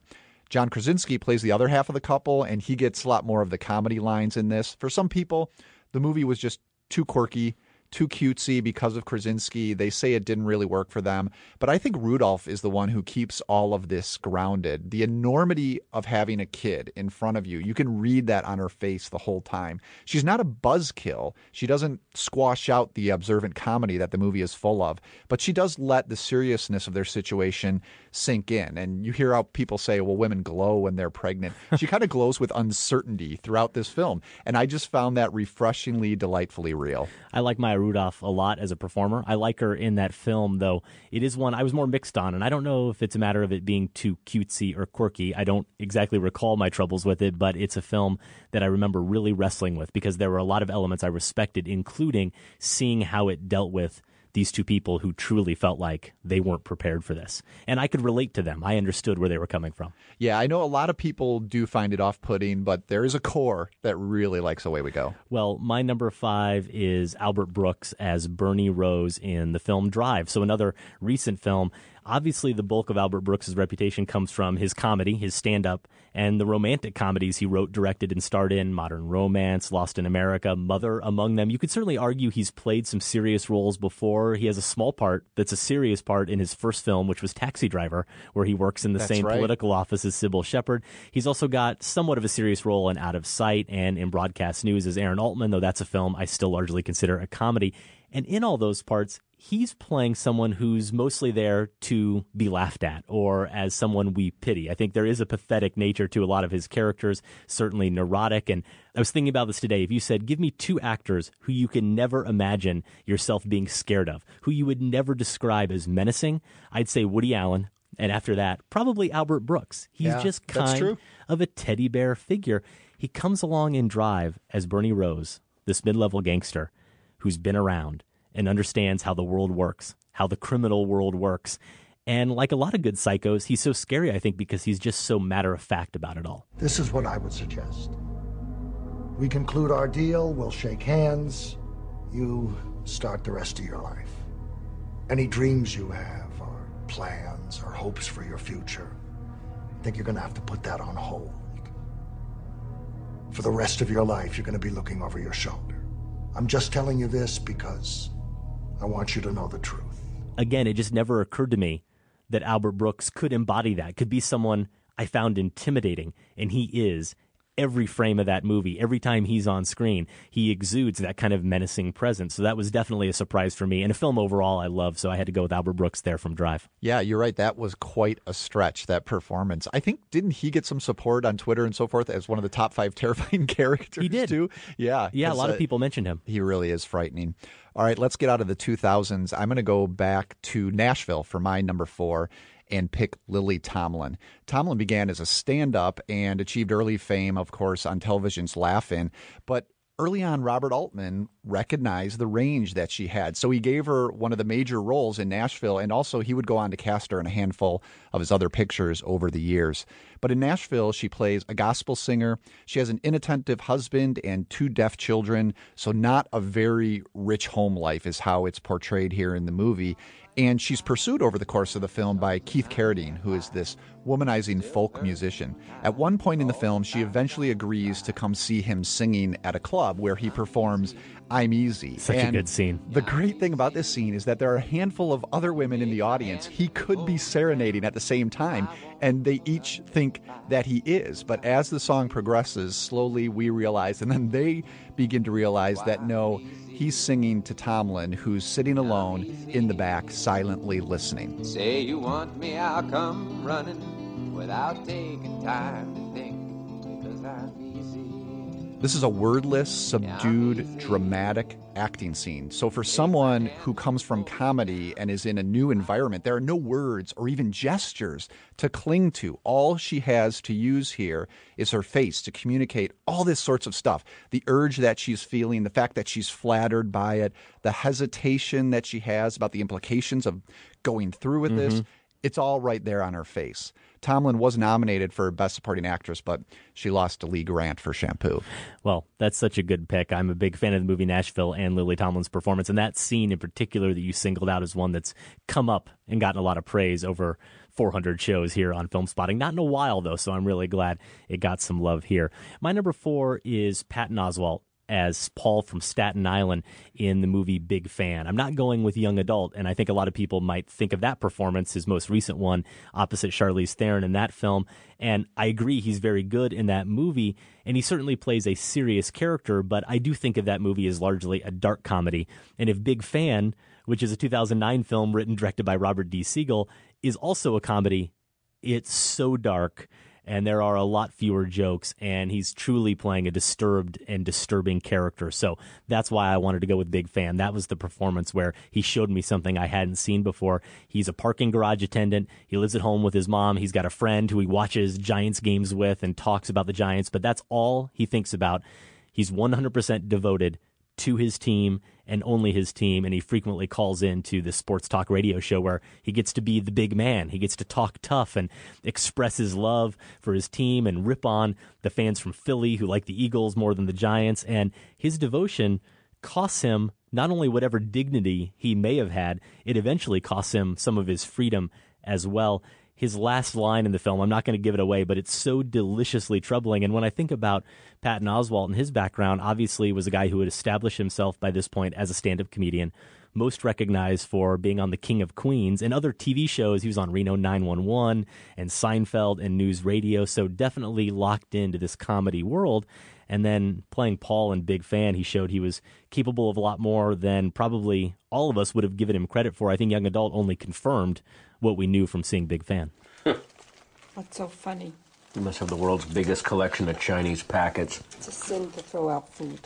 John Krasinski plays the other half of the couple, and he gets a lot more of the comedy lines in this. For some people, the movie was just too quirky, too cutesy because of Krasinski. They say it didn't really work for them. But I think Rudolph is the one who keeps all of this grounded. The enormity of having a kid in front of you, you can read that on her face the whole time. She's not a buzzkill. She doesn't squash out the observant comedy that the movie is full of. But she does let the seriousness of their situation sink in. And you hear how people say, well, women glow when they're pregnant. She kind of glows with uncertainty throughout this film. And I just found that refreshingly, delightfully real. I like Maya Rudolph a lot as a performer. I like her in that film, though it is one I was more mixed on, and I don't know if it's a matter of it being too cutesy or quirky. I don't exactly recall my troubles with it, but it's a film that I remember really wrestling with because there were a lot of elements I respected, including seeing how it dealt with these two people who truly felt like they weren't prepared for this. And I could relate to them. I understood where they were coming from. Yeah, I know a lot of people do find it off-putting, but there is a core that really likes Away We Go. Well, my number 5 is Albert Brooks as Bernie Rose in the film Drive. So another recent film. Obviously, the bulk of Albert Brooks' reputation comes from his comedy, his stand-up, and the romantic comedies he wrote, directed, and starred in: Modern Romance, Lost in America, Mother among them. You could certainly argue he's played some serious roles before. He has a small part that's a serious part in his first film, which was Taxi Driver, where he works in the same political office as Sybil Shepherd. He's also got somewhat of a serious role in Out of Sight and in Broadcast News as Aaron Altman, though that's a film I still largely consider a comedy. And in all those parts, he's playing someone who's mostly there to be laughed at or as someone we pity. I think there is a pathetic nature to a lot of his characters, certainly neurotic. And I was thinking about this today. If you said, give me 2 actors who you can never imagine yourself being scared of, who you would never describe as menacing, I'd say Woody Allen. And after that, probably Albert Brooks. He's just kind of a teddy bear figure. He comes along in Drive as Bernie Rose, this mid-level gangster who's been around and understands how the world works, how the criminal world works. And like a lot of good psychos, he's so scary, I think, because he's just so matter-of-fact about it all. This is what I would suggest. We conclude our deal, we'll shake hands, you start the rest of your life. Any dreams you have, or plans, or hopes for your future, I think you're gonna have to put that on hold. For the rest of your life, you're gonna be looking over your shoulder. I'm just telling you this because I want you to know the truth. Again, it just never occurred to me that Albert Brooks could embody that, could be someone I found intimidating, and he is. Every frame of that movie, every time he's on screen, he exudes that kind of menacing presence. So that was definitely a surprise for me, and a film overall I love, so I had to go with Albert Brooks there from Drive. Yeah, you're right. That was quite a stretch, that performance. I think, didn't he get some support on Twitter and so forth as one of the top 5 terrifying characters? He did. Too? Yeah. Yeah, a lot of people mentioned him. He really is frightening. All right, let's get out of the 2000s. I'm going to go back to Nashville for my number 4 and pick Lily Tomlin. Tomlin began as a stand-up and achieved early fame, of course, on television's Laugh-In. But early on, Robert Altman recognized the range that she had. So he gave her one of the major roles in Nashville, and also he would go on to cast her in a handful of his other pictures over the years. But in Nashville, she plays a gospel singer. She has an inattentive husband and 2 deaf children, so not a very rich home life is how it's portrayed here in the movie. And she's pursued over the course of the film by Keith Carradine, who is this womanizing folk musician. At one point in the film, she eventually agrees to come see him singing at a club where he performs I'm Easy. Such a good scene. The great thing about this scene is that there are a handful of other women in the audience he could be serenading at the same time, and they each think that he is. But as the song progresses, slowly we realize, and then they begin to realize that no, he's singing to Tomlin, who's sitting alone in the back, silently listening. Say you want me, I'll come running without taking time to think, 'cause I'm easy. This is a wordless, subdued, dramatic acting scene. So for someone who comes from comedy and is in a new environment, there are no words or even gestures to cling to. All she has to use here is her face to communicate all this sorts of stuff. The urge that she's feeling, the fact that she's flattered by it, the hesitation that she has about the implications of going through with this. It's all right there on her face. Tomlin was nominated for Best Supporting Actress, but she lost to Lee Grant for Shampoo. Well, that's such a good pick. I'm a big fan of the movie Nashville and Lily Tomlin's performance, and that scene in particular that you singled out is one that's come up and gotten a lot of praise over 400 shows here on Film Spotting. Not in a while, though, so I'm really glad it got some love here. My number 4 is Patton Oswalt as Paul from Staten Island in the movie Big Fan. I'm not going with young adult, and I think a lot of people might think of that performance, his most recent one, opposite Charlize Theron in that film. And I agree, he's very good in that movie, and he certainly plays a serious character, but I do think of that movie as largely a dark comedy. And if Big Fan, which is a 2009 film written, directed by Robert D. Siegel, is also a comedy, it's so dark, and there are a lot fewer jokes, and he's truly playing a disturbed and disturbing character. So that's why I wanted to go with Big Fan. That was the performance where he showed me something I hadn't seen before. He's a parking garage attendant. He lives at home with his mom. He's got a friend who he watches Giants games with and talks about the Giants, but that's all he thinks about. He's 100% devoted to his team and only his team, and he frequently calls in to the sports talk radio show where he gets to be the big man. He gets to talk tough and express his love for his team and rip on the fans from Philly who like the Eagles more than the Giants, and his devotion costs him not only whatever dignity he may have had, it eventually costs him some of his freedom as well. His last line in the film, I'm not going to give it away, but it's so deliciously troubling. And when I think about Patton Oswalt and his background, obviously was a guy who had established himself by this point as a stand-up comedian, most recognized for being on The King of Queens and other TV shows. He was on Reno 911 and Seinfeld and News Radio, so definitely locked into this comedy world. And then playing Paul in Big Fan, he showed he was capable of a lot more than probably all of us would have given him credit for. I think young adult only confirmed what we knew from seeing Big Fan. What's so funny? You must have the world's biggest collection of Chinese packets. It's a sin to throw out food.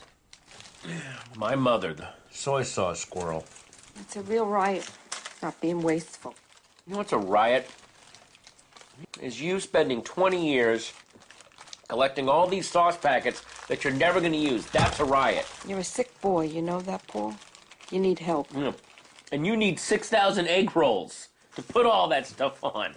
My mother, the soy sauce squirrel. It's a real riot, not being wasteful. You know what's a riot? Is you spending 20 years collecting all these sauce packets that you're never going to use. That's a riot. You're a sick boy, you know that, Paul? You need help. Yeah. And you need 6,000 egg rolls to put all that stuff on.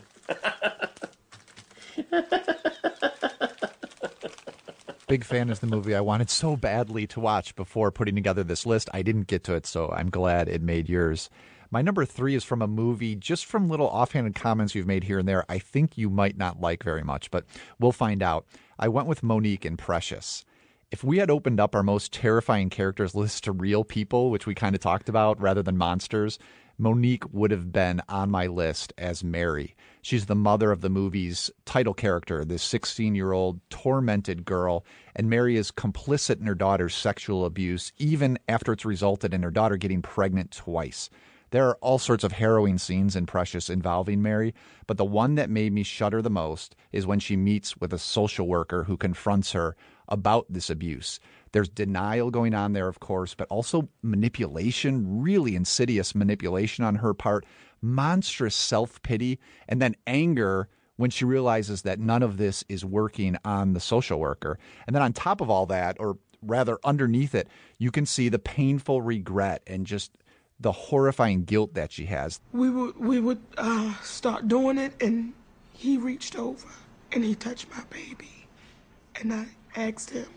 Big Fan is the movie I wanted so badly to watch before putting together this list. I didn't get to it, so I'm glad it made yours. My number 3 is from a movie, just from little offhanded comments you've made here and there, I think you might not like very much, but we'll find out. I went with Monique in Precious. If we had opened up our most terrifying characters list to real people, which we kind of talked about, rather than monsters, Monique would have been on my list as Mary. She's the mother of the movie's title character, this 16-year-old tormented girl, and Mary is complicit in her daughter's sexual abuse, even after it's resulted in her daughter getting pregnant twice. There are all sorts of harrowing scenes in Precious involving Mary, but the one that made me shudder the most is when she meets with a social worker who confronts her about this abuse. There's denial going on there, of course, but also manipulation, really insidious manipulation on her part, monstrous self-pity, and then anger when she realizes that none of this is working on the social worker. And then on top of all that, or rather underneath it, you can see the painful regret and just the horrifying guilt that she has. We would start doing it, and he reached over and he touched my baby, and I asked him,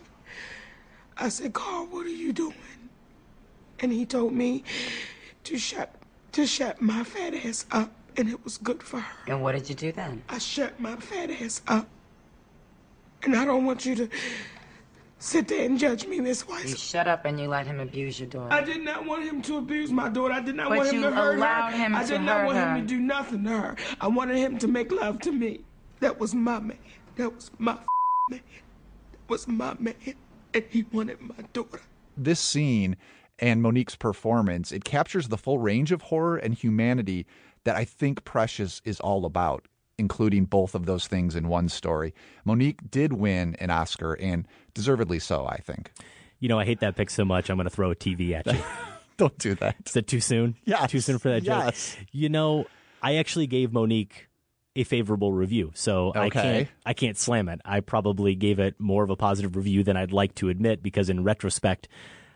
I said, Carl, what are you doing? And he told me to shut my fat ass up, and it was good for her. And what did you do then? I shut my fat ass up. And I don't want you to sit there and judge me this way. You shut up and you let him abuse your daughter. I did not want him to abuse my daughter. I did not But want him you to hurt allowed her. him I to did not hurt want her. him to do nothing to her. I wanted him to make love to me. That was my man. That was my man. That was my man. And he wanted my daughter. This scene and Monique's performance, it captures the full range of horror and humanity that I think Precious is all about, including both of those things in one story. Monique did win an Oscar, and deservedly so, I think. You know, I hate that pick so much, I'm going to throw a TV at you. Don't do that. Is it too soon? Yeah. Too soon for that joke? Yes. You know, I actually gave Monique a favorable review, so Okay. I can't slam it. I probably gave it more of a positive review than I'd like to admit, because in retrospect,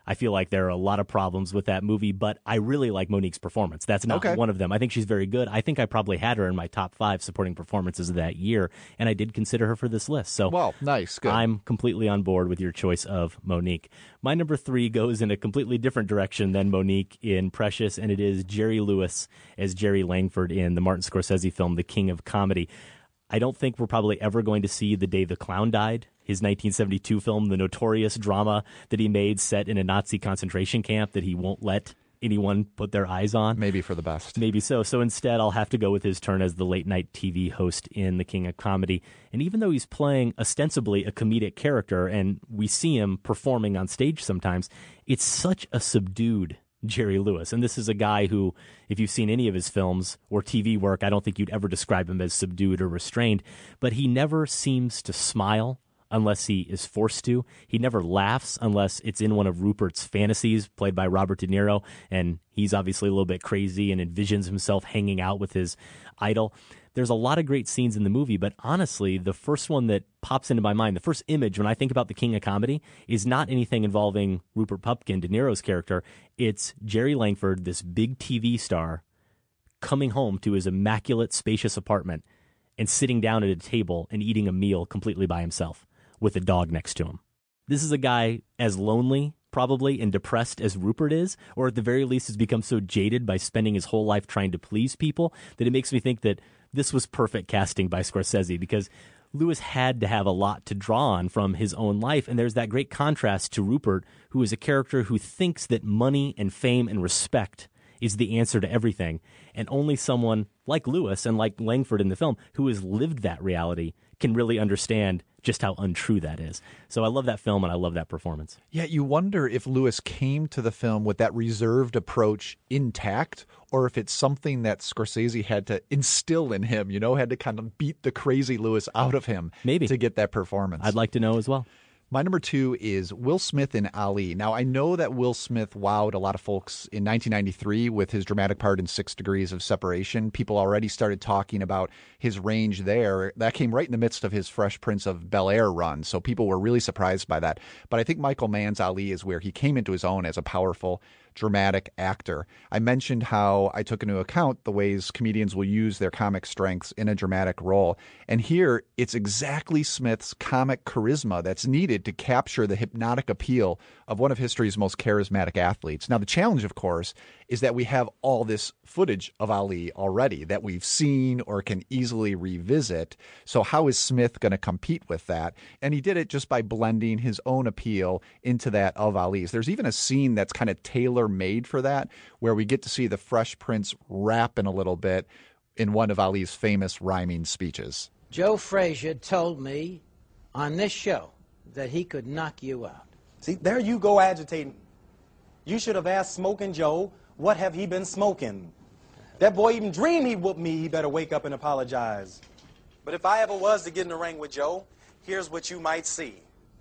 I feel like there are a lot of problems with that movie, but I really like Monique's performance. That's not one of them. I think she's very good. I think I probably had her in my top 5 supporting performances of that year, and I did consider her for this list. So, well, nice, good. I'm completely on board with your choice of Monique. My number 3 goes in a completely different direction than Monique in Precious, and it is Jerry Lewis as Jerry Langford in the Martin Scorsese film The King of Comedy. I don't think we're probably ever going to see The Day the Clown Died, his 1972 film, the notorious drama that he made set in a Nazi concentration camp that he won't let anyone put their eyes on. Maybe for the best. Maybe so. So instead, I'll have to go with his turn as the late-night TV host in The King of Comedy. And even though he's playing ostensibly a comedic character, and we see him performing on stage sometimes, it's such a subdued Jerry Lewis. And this is a guy who, if you've seen any of his films or TV work, I don't think you'd ever describe him as subdued or restrained. But he never seems to smile unless he is forced to. He never laughs unless it's in one of Rupert's fantasies, played by Robert De Niro, and he's obviously a little bit crazy and envisions himself hanging out with his idol. There's a lot of great scenes in the movie, but honestly, the first one that pops into my mind, the first image when I think about The King of Comedy, is not anything involving Rupert Pupkin, De Niro's character. It's Jerry Langford, this big TV star, coming home to his immaculate, spacious apartment and sitting down at a table and eating a meal completely by himself, with a dog next to him. This is a guy as lonely, probably, and depressed as Rupert is, or at the very least has become so jaded by spending his whole life trying to please people that it makes me think that this was perfect casting by Scorsese, because Lewis had to have a lot to draw on from his own life, and there's that great contrast to Rupert, who is a character who thinks that money and fame and respect is the answer to everything, and only someone like Lewis and like Langford in the film who has lived that reality can really understand just how untrue that is. So I love that film, and I love that performance. Yeah, you wonder if Lewis came to the film with that reserved approach intact, or if it's something that Scorsese had to instill in him, had to kind of beat the crazy Lewis out of him to get that performance. I'd like to know as well. My number 2 is Will Smith in Ali. Now, I know that Will Smith wowed a lot of folks in 1993 with his dramatic part in 6 Degrees of Separation. People already started talking about his range there. That came right in the midst of his Fresh Prince of Bel-Air run, so people were really surprised by that. But I think Michael Mann's Ali is where he came into his own as a powerful, dramatic actor. I mentioned how I took into account the ways comedians will use their comic strengths in a dramatic role. And here, it's exactly Smith's comic charisma that's needed to capture the hypnotic appeal of one of history's most charismatic athletes. Now, the challenge, of course, is that we have all this footage of Ali already that we've seen or can easily revisit. So how is Smith going to compete with that? And he did it just by blending his own appeal into that of Ali's. There's even a scene that's kind of tailor-made for that, where we get to see the Fresh Prince rapping a little bit in one of Ali's famous rhyming speeches. Joe Frazier told me on this show that he could knock you out. See, there you go agitating. You should have asked Smoking Joe, what have he been smoking? That boy even dreamed he whooped me, he better wake up and apologize. But if I ever was to get in the ring with Joe, here's what you might see.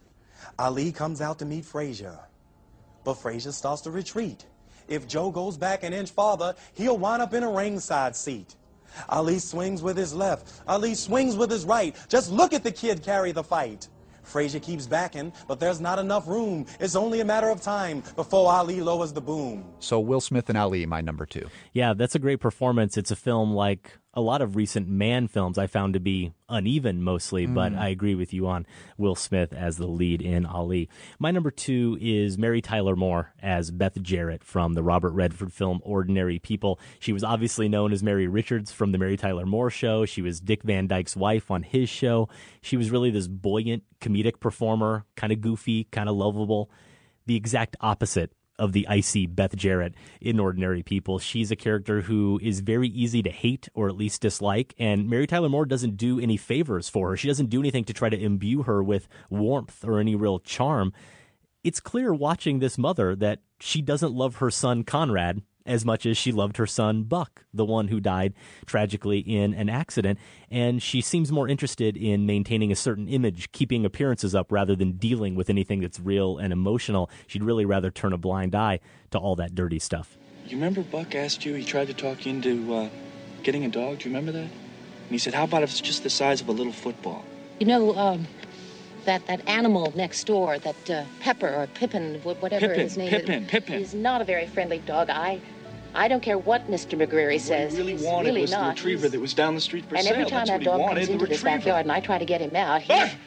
Ali comes out to meet Frazier, but Frazier starts to retreat. If Joe goes back an inch farther, he'll wind up in a ringside seat. Ali swings with his left. Ali swings with his right. Just look at the kid carry the fight. Frazier keeps backing, but there's not enough room. It's only a matter of time before Ali lowers the boom. So Will Smith and Ali, my number 2. Yeah, that's a great performance. It's a film like a lot of recent Man films I found to be uneven mostly, but I agree with you on Will Smith as the lead in Ali. My number 2 is Mary Tyler Moore as Beth Jarrett from the Robert Redford film Ordinary People. She was obviously known as Mary Richards from the Mary Tyler Moore Show. She was Dick Van Dyke's wife on his show. She was really this buoyant comedic performer, kind of goofy, kind of lovable. The exact opposite of the icy Beth Jarrett in Ordinary People. She's a character who is very easy to hate or at least dislike, and Mary Tyler Moore doesn't do any favors for her. She doesn't do anything to try to imbue her with warmth or any real charm. It's clear watching this mother that she doesn't love her son Conrad as much as she loved her son Buck, the one who died tragically in an accident, and she seems more interested in maintaining a certain image, keeping appearances up rather than dealing with anything that's real and emotional. She'd really rather turn a blind eye to all that dirty stuff. You remember Buck asked you, he tried to talk you into getting a dog, do you remember that? And he said, how about if it's just the size of a little football? You know, that animal next door, that Pepper or Pippin, whatever his name is. Pippin. He's not a very friendly dog. I don't care what Mr. McGreary says. What he really He's wanted really was not. the retriever that was down the street for And sale. every time That's that what he dog wanted, comes the into this retriever. backyard and I try to get him out,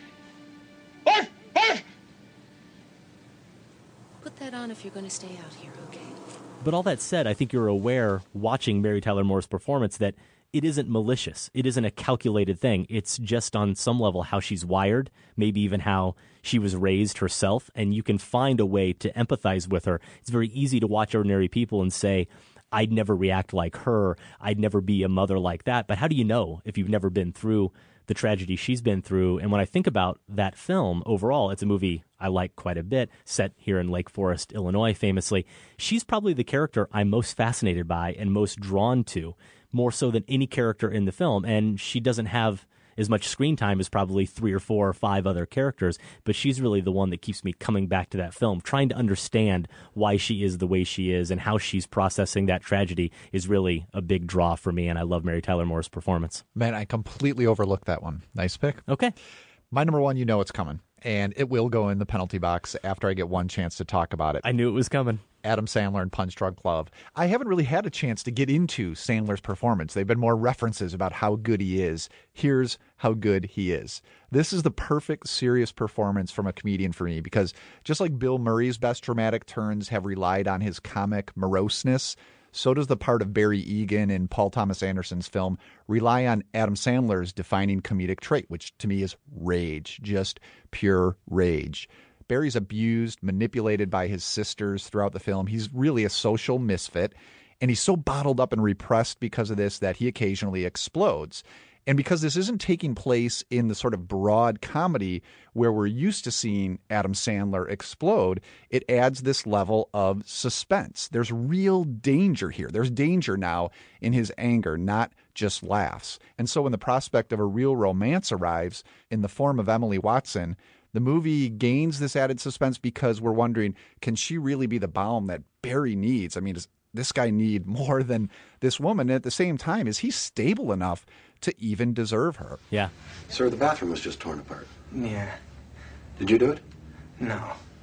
Put that on if you're going to stay out here, okay? But all that said, I think you're aware, watching Mary Tyler Moore's performance, that it isn't malicious. It isn't a calculated thing. It's just on some level how she's wired, maybe even how she was raised herself, and you can find a way to empathize with her. It's very easy to watch ordinary people and say, I'd never react like her. I'd never be a mother like that. But how do you know if you've never been through the tragedy she's been through? And when I think about that film overall, it's a movie I like quite a bit, set here in Lake Forest, Illinois, famously. She's probably the character I'm most fascinated by and most drawn to, more so than any character in the film. And she doesn't have as much screen time as probably 3 or 4 or 5 other characters, but she's really the one that keeps me coming back to that film, trying to understand why she is the way she is and how she's processing that tragedy is really a big draw for me, and I love Mary Tyler Moore's performance. Man, I completely overlooked that one. Nice pick. Okay. My number one, you know it's coming, and it will go in the penalty box after I get one chance to talk about it. I knew it was coming. Adam Sandler and Punch Drunk Love. I haven't really had a chance to get into Sandler's performance. They've been more references about how good he is. Here's how good he is. This is the perfect serious performance from a comedian for me, because just like Bill Murray's best dramatic turns have relied on his comic moroseness, so does the part of Barry Egan in Paul Thomas Anderson's film rely on Adam Sandler's defining comedic trait, which to me is rage, just pure rage. Barry's abused, manipulated by his sisters throughout the film. He's really a social misfit, and he's so bottled up and repressed because of this that he occasionally explodes. And because this isn't taking place in the sort of broad comedy where we're used to seeing Adam Sandler explode, it adds this level of suspense. There's real danger here. There's danger now in his anger, not just laughs. And so when the prospect of a real romance arrives in the form of Emily Watson, the movie gains this added suspense because we're wondering, can she really be the balm that Barry needs? I mean, does this guy need more than this woman? And at the same time, is he stable enough to even deserve her? Yeah. Sir, the bathroom was just torn apart. Yeah. Did you do it? No.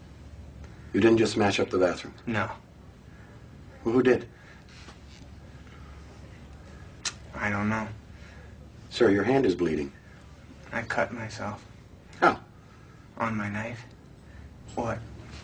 You didn't just smash up the bathroom? No. Well, who did? I don't know. Sir, your hand is bleeding. I cut myself. How? On my knife. What?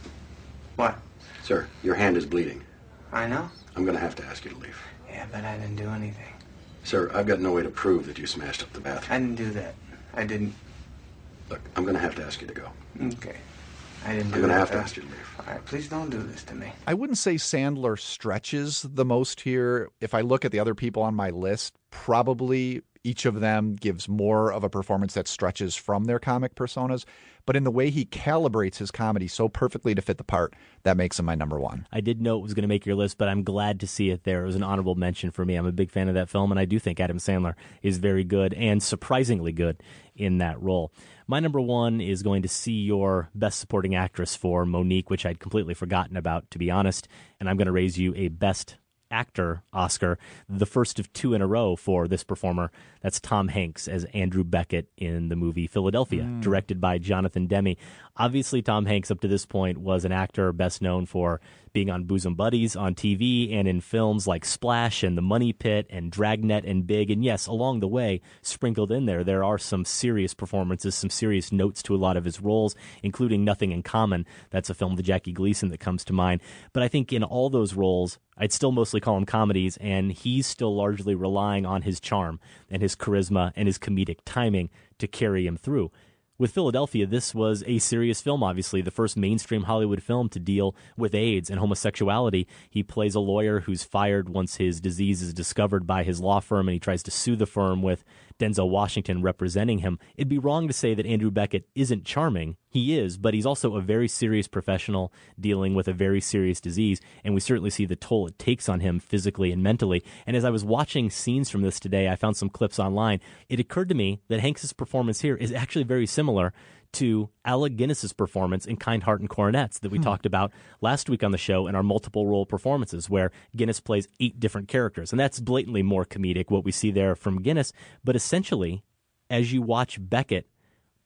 What? Sir, your hand is bleeding. I know. I'm going to have to ask you to leave. Yeah, but I didn't do anything. Sir, I've got no way to prove that you smashed up the bathroom. I didn't do that. I didn't. Look, I'm going to have to ask you to go. Okay. I didn't do I'm going to that, have to though. ask you to leave. All right, please don't do this to me. I wouldn't say Sandler stretches the most here. If I look at the other people on my list, probably each of them gives more of a performance that stretches from their comic personas. But in the way he calibrates his comedy so perfectly to fit the part, that makes him my number one. I did know it was going to make your list, but I'm glad to see it there. It was an honorable mention for me. I'm a big fan of that film, and I do think Adam Sandler is very good and surprisingly good in that role. My number one is going to see your Best Supporting Actress for Monique, which I'd completely forgotten about, to be honest, and I'm going to raise you a Best Actor Oscar, the first of 2 in a row for this performer. That's Tom Hanks as Andrew Beckett in the movie Philadelphia, directed by Jonathan Demme. Obviously, Tom Hanks up to this point was an actor best known for being on Bosom Buddies on TV and in films like Splash and The Money Pit and Dragnet and Big. And yes, along the way, sprinkled in there are some serious performances, some serious notes to a lot of his roles, including Nothing in Common. That's a film with Jackie Gleason that comes to mind. But I think in all those roles, I'd still mostly call them comedies, and he's still largely relying on his charm and his charisma and his comedic timing to carry him through. With Philadelphia, this was a serious film, obviously, the first mainstream Hollywood film to deal with AIDS and homosexuality. He plays a lawyer who's fired once his disease is discovered by his law firm, and he tries to sue the firm with Denzel Washington representing him. It'd be wrong to say that Andrew Beckett isn't charming. He is, but he's also a very serious professional dealing with a very serious disease, and we certainly see the toll it takes on him physically and mentally. And as I was watching scenes from this today, I found some clips online. It occurred to me that Hanks' performance here is actually very similar to Alec Guinness's performance in Kind Heart and Coronets that we talked about last week on the show in our multiple role performances, where Guinness plays 8 different characters. And that's blatantly more comedic, what we see there from Guinness. But essentially, as you watch Beckett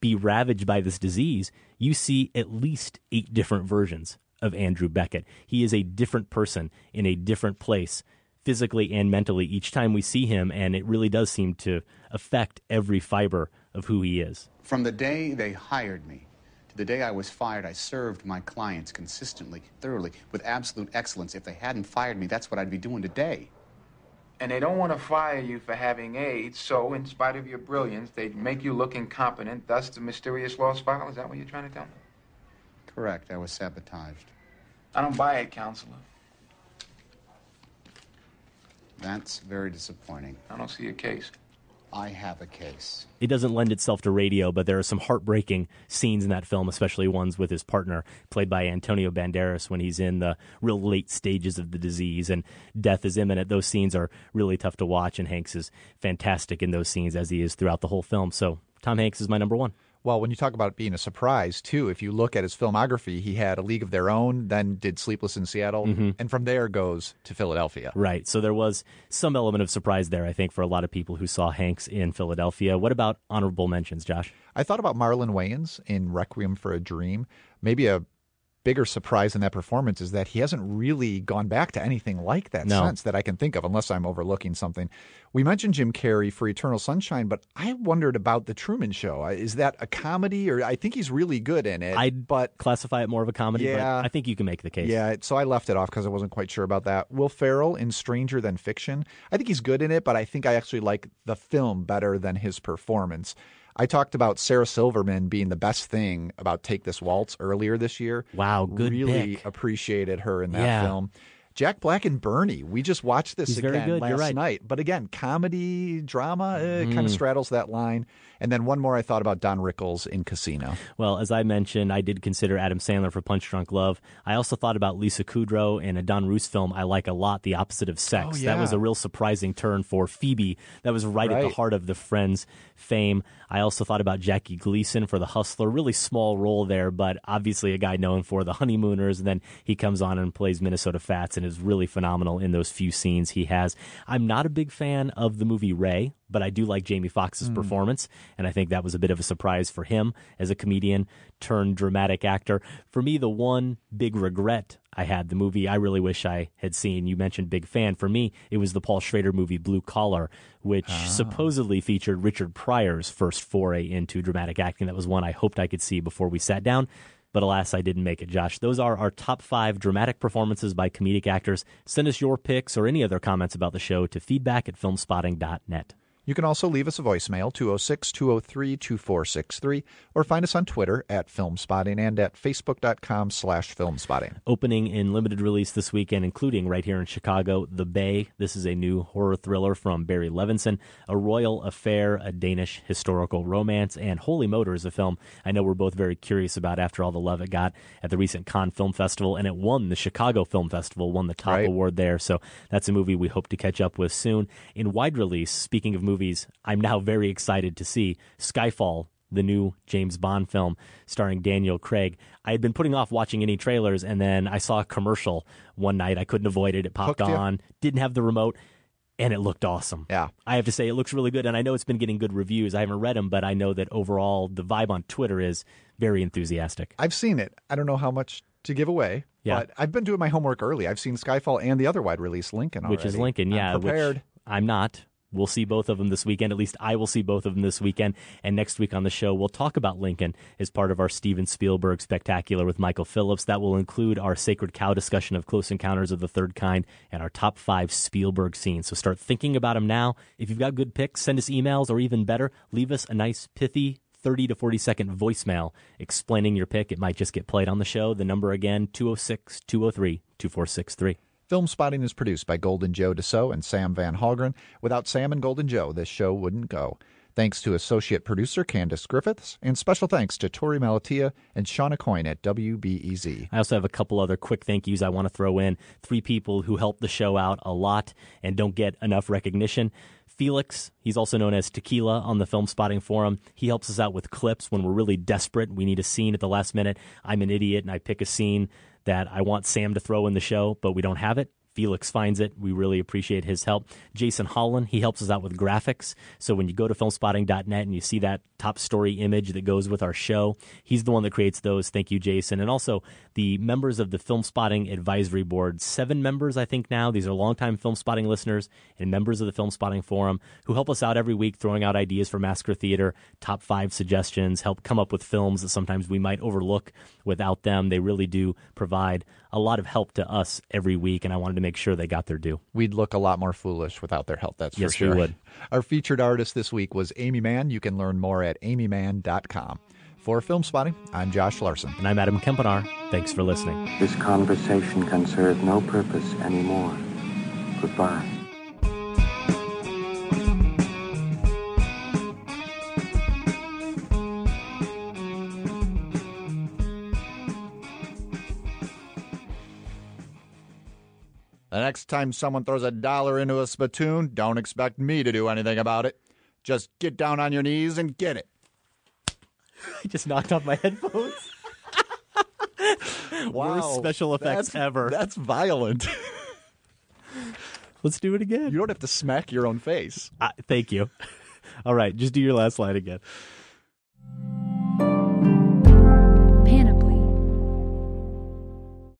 be ravaged by this disease, you see at least 8 different versions of Andrew Beckett. He is a different person in a different place, physically and mentally, each time we see him, and it really does seem to affect every fiber of who he is. From the day they hired me to the day I was fired, I served my clients consistently, thoroughly, with absolute excellence. If they hadn't fired me, that's what I'd be doing today. And they don't want to fire you for having AIDS, so in spite of your brilliance, they make you look incompetent, thus the mysterious lost file. Is that what you're trying to tell me? Correct. I was sabotaged. I don't buy it, counselor. That's very disappointing. I don't see a case. I have a case. It doesn't lend itself to radio, but there are some heartbreaking scenes in that film, especially ones with his partner, played by Antonio Banderas, when he's in the real late stages of the disease and death is imminent. Those scenes are really tough to watch, and Hanks is fantastic in those scenes, as he is throughout the whole film. So Tom Hanks is my number one. Well, when you talk about it being a surprise, too, if you look at his filmography, he had A League of Their Own, then did Sleepless in Seattle, and from there goes to Philadelphia. Right. So there was some element of surprise there, I think, for a lot of people who saw Hanks in Philadelphia. What about honorable mentions, Josh? I thought about Marlon Wayans in Requiem for a Dream. Maybe a bigger surprise in that performance is that he hasn't really gone back to anything like that since that I can think of, unless I'm overlooking something. We mentioned Jim Carrey for Eternal Sunshine, but I wondered about The Truman Show. Is that a comedy? Or I think he's really good in it. I'd classify it more of a comedy, but I think you can make the case. Yeah, so I left it off because I wasn't quite sure about that. Will Ferrell in Stranger Than Fiction. I think he's good in it, but I think I actually like the film better than his performance. I talked about Sarah Silverman being the best thing about Take This Waltz earlier this year. Wow, good Really pick. appreciated her in that film. Jack Black and Bernie. We just watched this again last night. But again, comedy, drama, kind of straddles that line. And then one more I thought about, Don Rickles in Casino. Well, as I mentioned, I did consider Adam Sandler for Punch Drunk Love. I also thought about Lisa Kudrow in a Don Roos film I like a lot, The Opposite of Sex. That was a real surprising turn for Phoebe. That was right at the heart of the Friends fame. I also thought about Jackie Gleason for The Hustler. Really small role there, but obviously a guy known for The Honeymooners. And then he comes on and plays Minnesota Fats and is really phenomenal in those few scenes he has. I'm not a big fan of the movie Ray, but I do like Jamie Foxx's performance, and I think that was a bit of a surprise for him as a comedian turned dramatic actor. For me, the one big regret I had, the movie I really wish I had seen, you mentioned big fan, for me, it was the Paul Schrader movie Blue Collar, which supposedly featured Richard Pryor's first foray into dramatic acting. That was one I hoped I could see before we sat down. But alas, I didn't make it, Josh. Those are our top 5 dramatic performances by comedic actors. Send us your picks or any other comments about the show to feedback@filmspotting.net. You can also leave us a voicemail, 206-203-2463, or find us on Twitter @FilmSpotting and at Facebook.com/FilmSpotting. Opening in limited release this weekend, including right here in Chicago, The Bay. This is a new horror thriller from Barry Levinson, A Royal Affair, a Danish historical romance, and Holy Motor is a film I know we're both very curious about after all the love it got at the recent Cannes Film Festival, and it won the Chicago Film Festival, won the top award there, so that's a movie we hope to catch up with soon. In wide release, speaking of movies I'm now very excited to see, Skyfall, the new James Bond film starring Daniel Craig. I had been putting off watching any trailers, and then I saw a commercial one night. I couldn't avoid it. It popped on, didn't have the remote, and it looked awesome. Yeah. I have to say, it looks really good, and I know it's been getting good reviews. I haven't read them, but I know that overall the vibe on Twitter is very enthusiastic. I've seen it. I don't know how much to give away, but I've been doing my homework early. I've seen Skyfall and the other wide release, Lincoln, already. Which is Lincoln, I'm prepared. Which I'm not. We'll see both of them this weekend. At least I will see both of them this weekend. And next week on the show, we'll talk about Lincoln as part of our Steven Spielberg Spectacular with Michael Phillips. That will include our Sacred Cow discussion of Close Encounters of the Third Kind and our top 5 Spielberg scenes. So start thinking about them now. If you've got good picks, send us emails, or even better, leave us a nice, pithy 30 to 40 second voicemail explaining your pick. It might just get played on the show. The number again, 206-203-2463. Film Spotting is produced by Golden Joe Dassault and Sam Van Hallgren. Without Sam and Golden Joe, this show wouldn't go. Thanks to associate producer Candace Griffiths, and special thanks to Tori Malatia and Shauna Coyne at WBEZ. I also have a couple other quick thank yous I want to throw in. 3 people who help the show out a lot and don't get enough recognition. Felix, he's also known as Tequila on the Film Spotting Forum. He helps us out with clips when we're really desperate. We need a scene at the last minute. I'm an idiot and I pick a scene that I want Sam to throw in the show, but we don't have it. Felix finds it. We really appreciate his help. Jason Holland, he helps us out with graphics. So when you go to filmspotting.net and you see that top story image that goes with our show, he's the one that creates those. Thank you, Jason. And also the members of the Film Spotting Advisory Board, 7 members, I think now. These are longtime Film Spotting listeners and members of the Film Spotting Forum who help us out every week, throwing out ideas for Massacre Theater, top 5 suggestions, help come up with films that sometimes we might overlook without them. They really do provide a lot of help to us every week, and I wanted to make sure they got their due. We'd look a lot more foolish without their help, that's for sure. Yes, we would. Our featured artist this week was Amy Mann. You can learn more at amymann.com. For Film Spotting, I'm Josh Larson. And I'm Adam Kempenar. Thanks for listening. This conversation can serve no purpose anymore. Goodbye. The next time someone throws $1 into a spittoon, don't expect me to do anything about it. Just get down on your knees and get it. I just knocked off my headphones. Wow. Worst special effects ever. That's violent. Let's do it again. You don't have to smack your own face. Thank you. All right, just do your last line again.